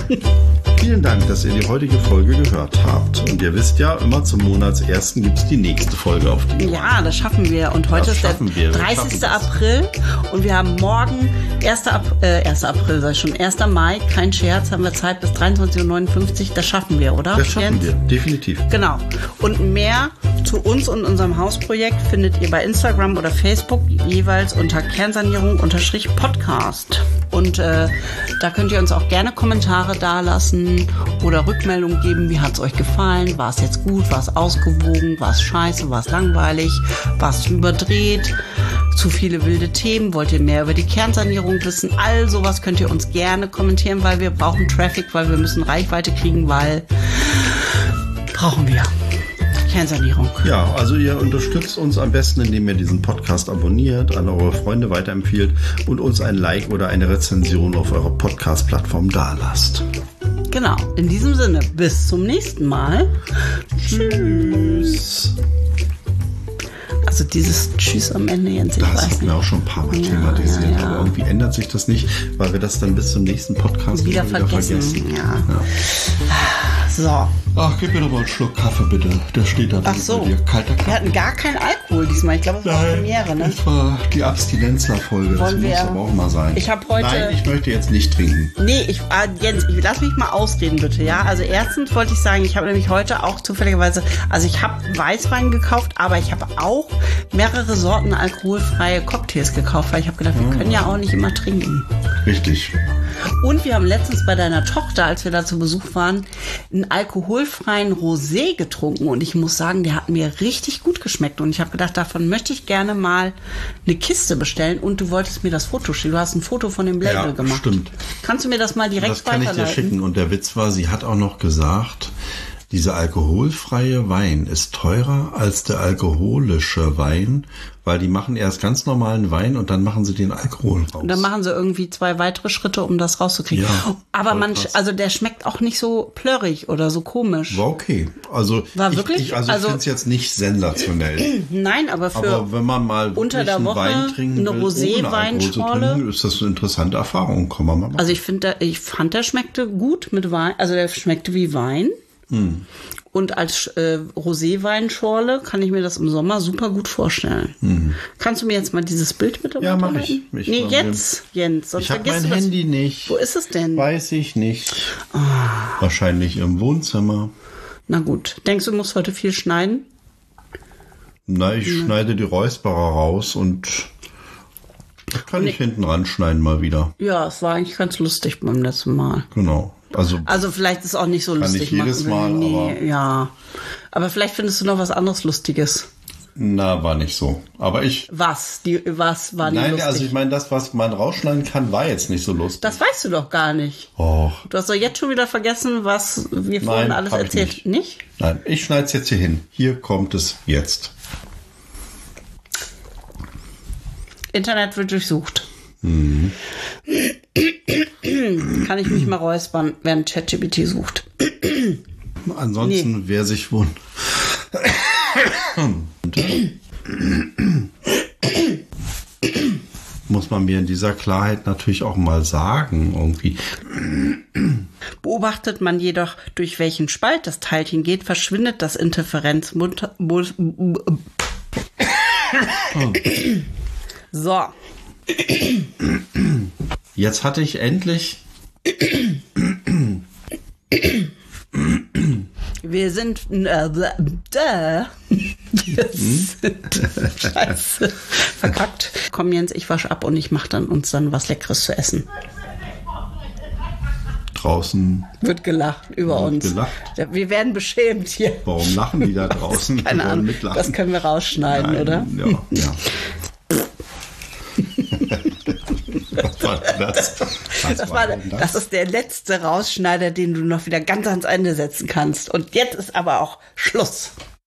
Vielen Dank, dass ihr die heutige Folge gehört habt. Und ihr wisst ja, immer zum Monatsersten gibt es die nächste Folge auf die Ohren. Ja, das schaffen wir. Und heute ist der dreißigster April und wir haben morgen erster April, äh, erster April, sag ich schon, erster Mai, kein Scherz, haben wir Zeit bis dreiundzwanzig Uhr neunundfünfzig. Das schaffen wir, oder? Das schaffen wir, definitiv. Genau. Und mehr zu uns und unserem Hausprojekt findet ihr bei Instagram oder Facebook jeweils unter Kernsanierung-Podcast. Und äh, da könnt ihr uns auch gerne Kommentare dalassen oder Rückmeldungen geben. Wie hat es euch gefallen? War es jetzt gut? War es ausgewogen? War es scheiße? War es langweilig? War es überdreht? Zu viele wilde Themen? Wollt ihr mehr über die Kernsanierung wissen? All sowas könnt ihr uns gerne kommentieren, weil wir brauchen Traffic, weil wir müssen Reichweite kriegen, weil brauchen wir. Kernsanierung. Ja, also ihr unterstützt uns am besten, indem ihr diesen Podcast abonniert, an eure Freunde weiterempfiehlt und uns ein Like oder eine Rezension auf eurer Podcast-Plattform dalasst. Genau, in diesem Sinne, bis zum nächsten Mal. Tschüss. Also dieses Tschüss am Ende, Jens, ich das weiß haben wir auch schon ein paar Mal ja, thematisiert, ja, ja. aber irgendwie ändert sich das nicht, weil wir das dann bis zum nächsten Podcast wieder, wieder vergessen. vergessen. Ja. Ja. So. Ach, gib mir doch mal einen Schluck Kaffee, bitte. Der steht da. Ach so. Bei dir. Kalter Kaffee. Wir hatten gar keinen Alkohol diesmal. Ich glaube, es war Premiere, ne? Das war die Abstinenzler-Folge. Das Wollen muss wir, aber auch mal sein. Ich habe heute... Nein, ich möchte jetzt nicht trinken. Nee, ich, ah, Jens, ich, lass mich mal ausreden, bitte, ja? Also erstens wollte ich sagen, ich habe nämlich heute auch zufälligerweise... Also ich habe Weißwein gekauft, aber ich habe auch mehrere Sorten alkoholfreie Cocktails gekauft, weil ich habe gedacht, wir können ja auch nicht immer trinken. Richtig. Und wir haben letztens bei deiner Tochter, als wir da zu Besuch waren, einen alkoholfreien Rosé getrunken. Und ich muss sagen, der hat mir richtig gut geschmeckt. Und ich habe gedacht, davon möchte ich gerne mal eine Kiste bestellen. Und du wolltest mir das Foto schicken. Du hast ein Foto von dem Label ja, gemacht. Stimmt. Kannst du mir das mal direkt weiterleiten? Das kann ich dir schicken. Und der Witz war, sie hat auch noch gesagt, dieser alkoholfreie Wein ist teurer als der alkoholische Wein, weil die machen erst ganz normalen Wein und dann machen sie den Alkohol raus. Und dann machen sie irgendwie zwei weitere Schritte, um das rauszukriegen. Ja, aber man, also der schmeckt auch nicht so plörrig oder so komisch. War okay. Also war ich, wirklich? Ich, also, also ich finde es jetzt nicht sensationell. Nein, aber für aber wenn man mal unter der Woche Wein trinken eine Rosé-Weinschorle, ist das eine interessante Erfahrung. Kann man mal machen. Also ich finde, ich fand, der schmeckte gut mit Wein. Also der schmeckte wie Wein. Hm. Und als äh, Rosé-Weinschorle kann ich mir das im Sommer super gut vorstellen. Mhm. Kannst du mir jetzt mal dieses Bild bitte Ja, mach ich. ich nee, jetzt, Jens. Ich habe mein Handy das. nicht. Wo ist es denn? Weiß ich nicht. Oh. Wahrscheinlich im Wohnzimmer. Na gut. Denkst du, du musst heute viel schneiden? Na, ich mhm. schneide die Räusperer raus und das kann nee. ich hinten ranschneiden mal wieder. Ja, es war eigentlich ganz lustig beim letzten Mal. Genau. Also, also vielleicht ist es auch nicht so lustig. Nicht jedes Mal, nee, aber ja. Aber vielleicht findest du noch was anderes Lustiges. Na, war nicht so. Aber ich... Was? Die, was war nicht Nein, lustig? also ich meine, das, was man rausschneiden kann, war jetzt nicht so lustig. Das weißt du doch gar nicht. Och. Du hast doch jetzt schon wieder vergessen, was wir vorhin Nein, alles erzählt. Nicht. nicht? Nein, ich schneide es jetzt hier hin. Hier kommt es jetzt. Internet wird durchsucht. Mhm. Kann ich mich mal räuspern, während ChatGPT sucht. Ansonsten, nee. wer sich wundert. Muss muss man mir in dieser Klarheit natürlich auch mal sagen, irgendwie. Beobachtet man jedoch, durch welchen Spalt das Teilchen geht, verschwindet das Interferenzmuster. So. Jetzt hatte ich endlich... Wir sind... Äh, da. Wir sind... Scheiße. Verkackt. Komm Jens, ich wasche ab und ich mache dann uns dann was Leckeres zu essen. Draußen wird gelacht über wird uns. Gelacht. Wir werden beschämt hier. Warum lachen die da draußen? Keine Ahnung. Mitlachen. Das können wir rausschneiden, Nein, oder? Ja, ja. Was war das? Was das, war war, das? das ist der letzte Rausschneider, den du noch wieder ganz ans Ende setzen kannst. Und jetzt ist aber auch Schluss.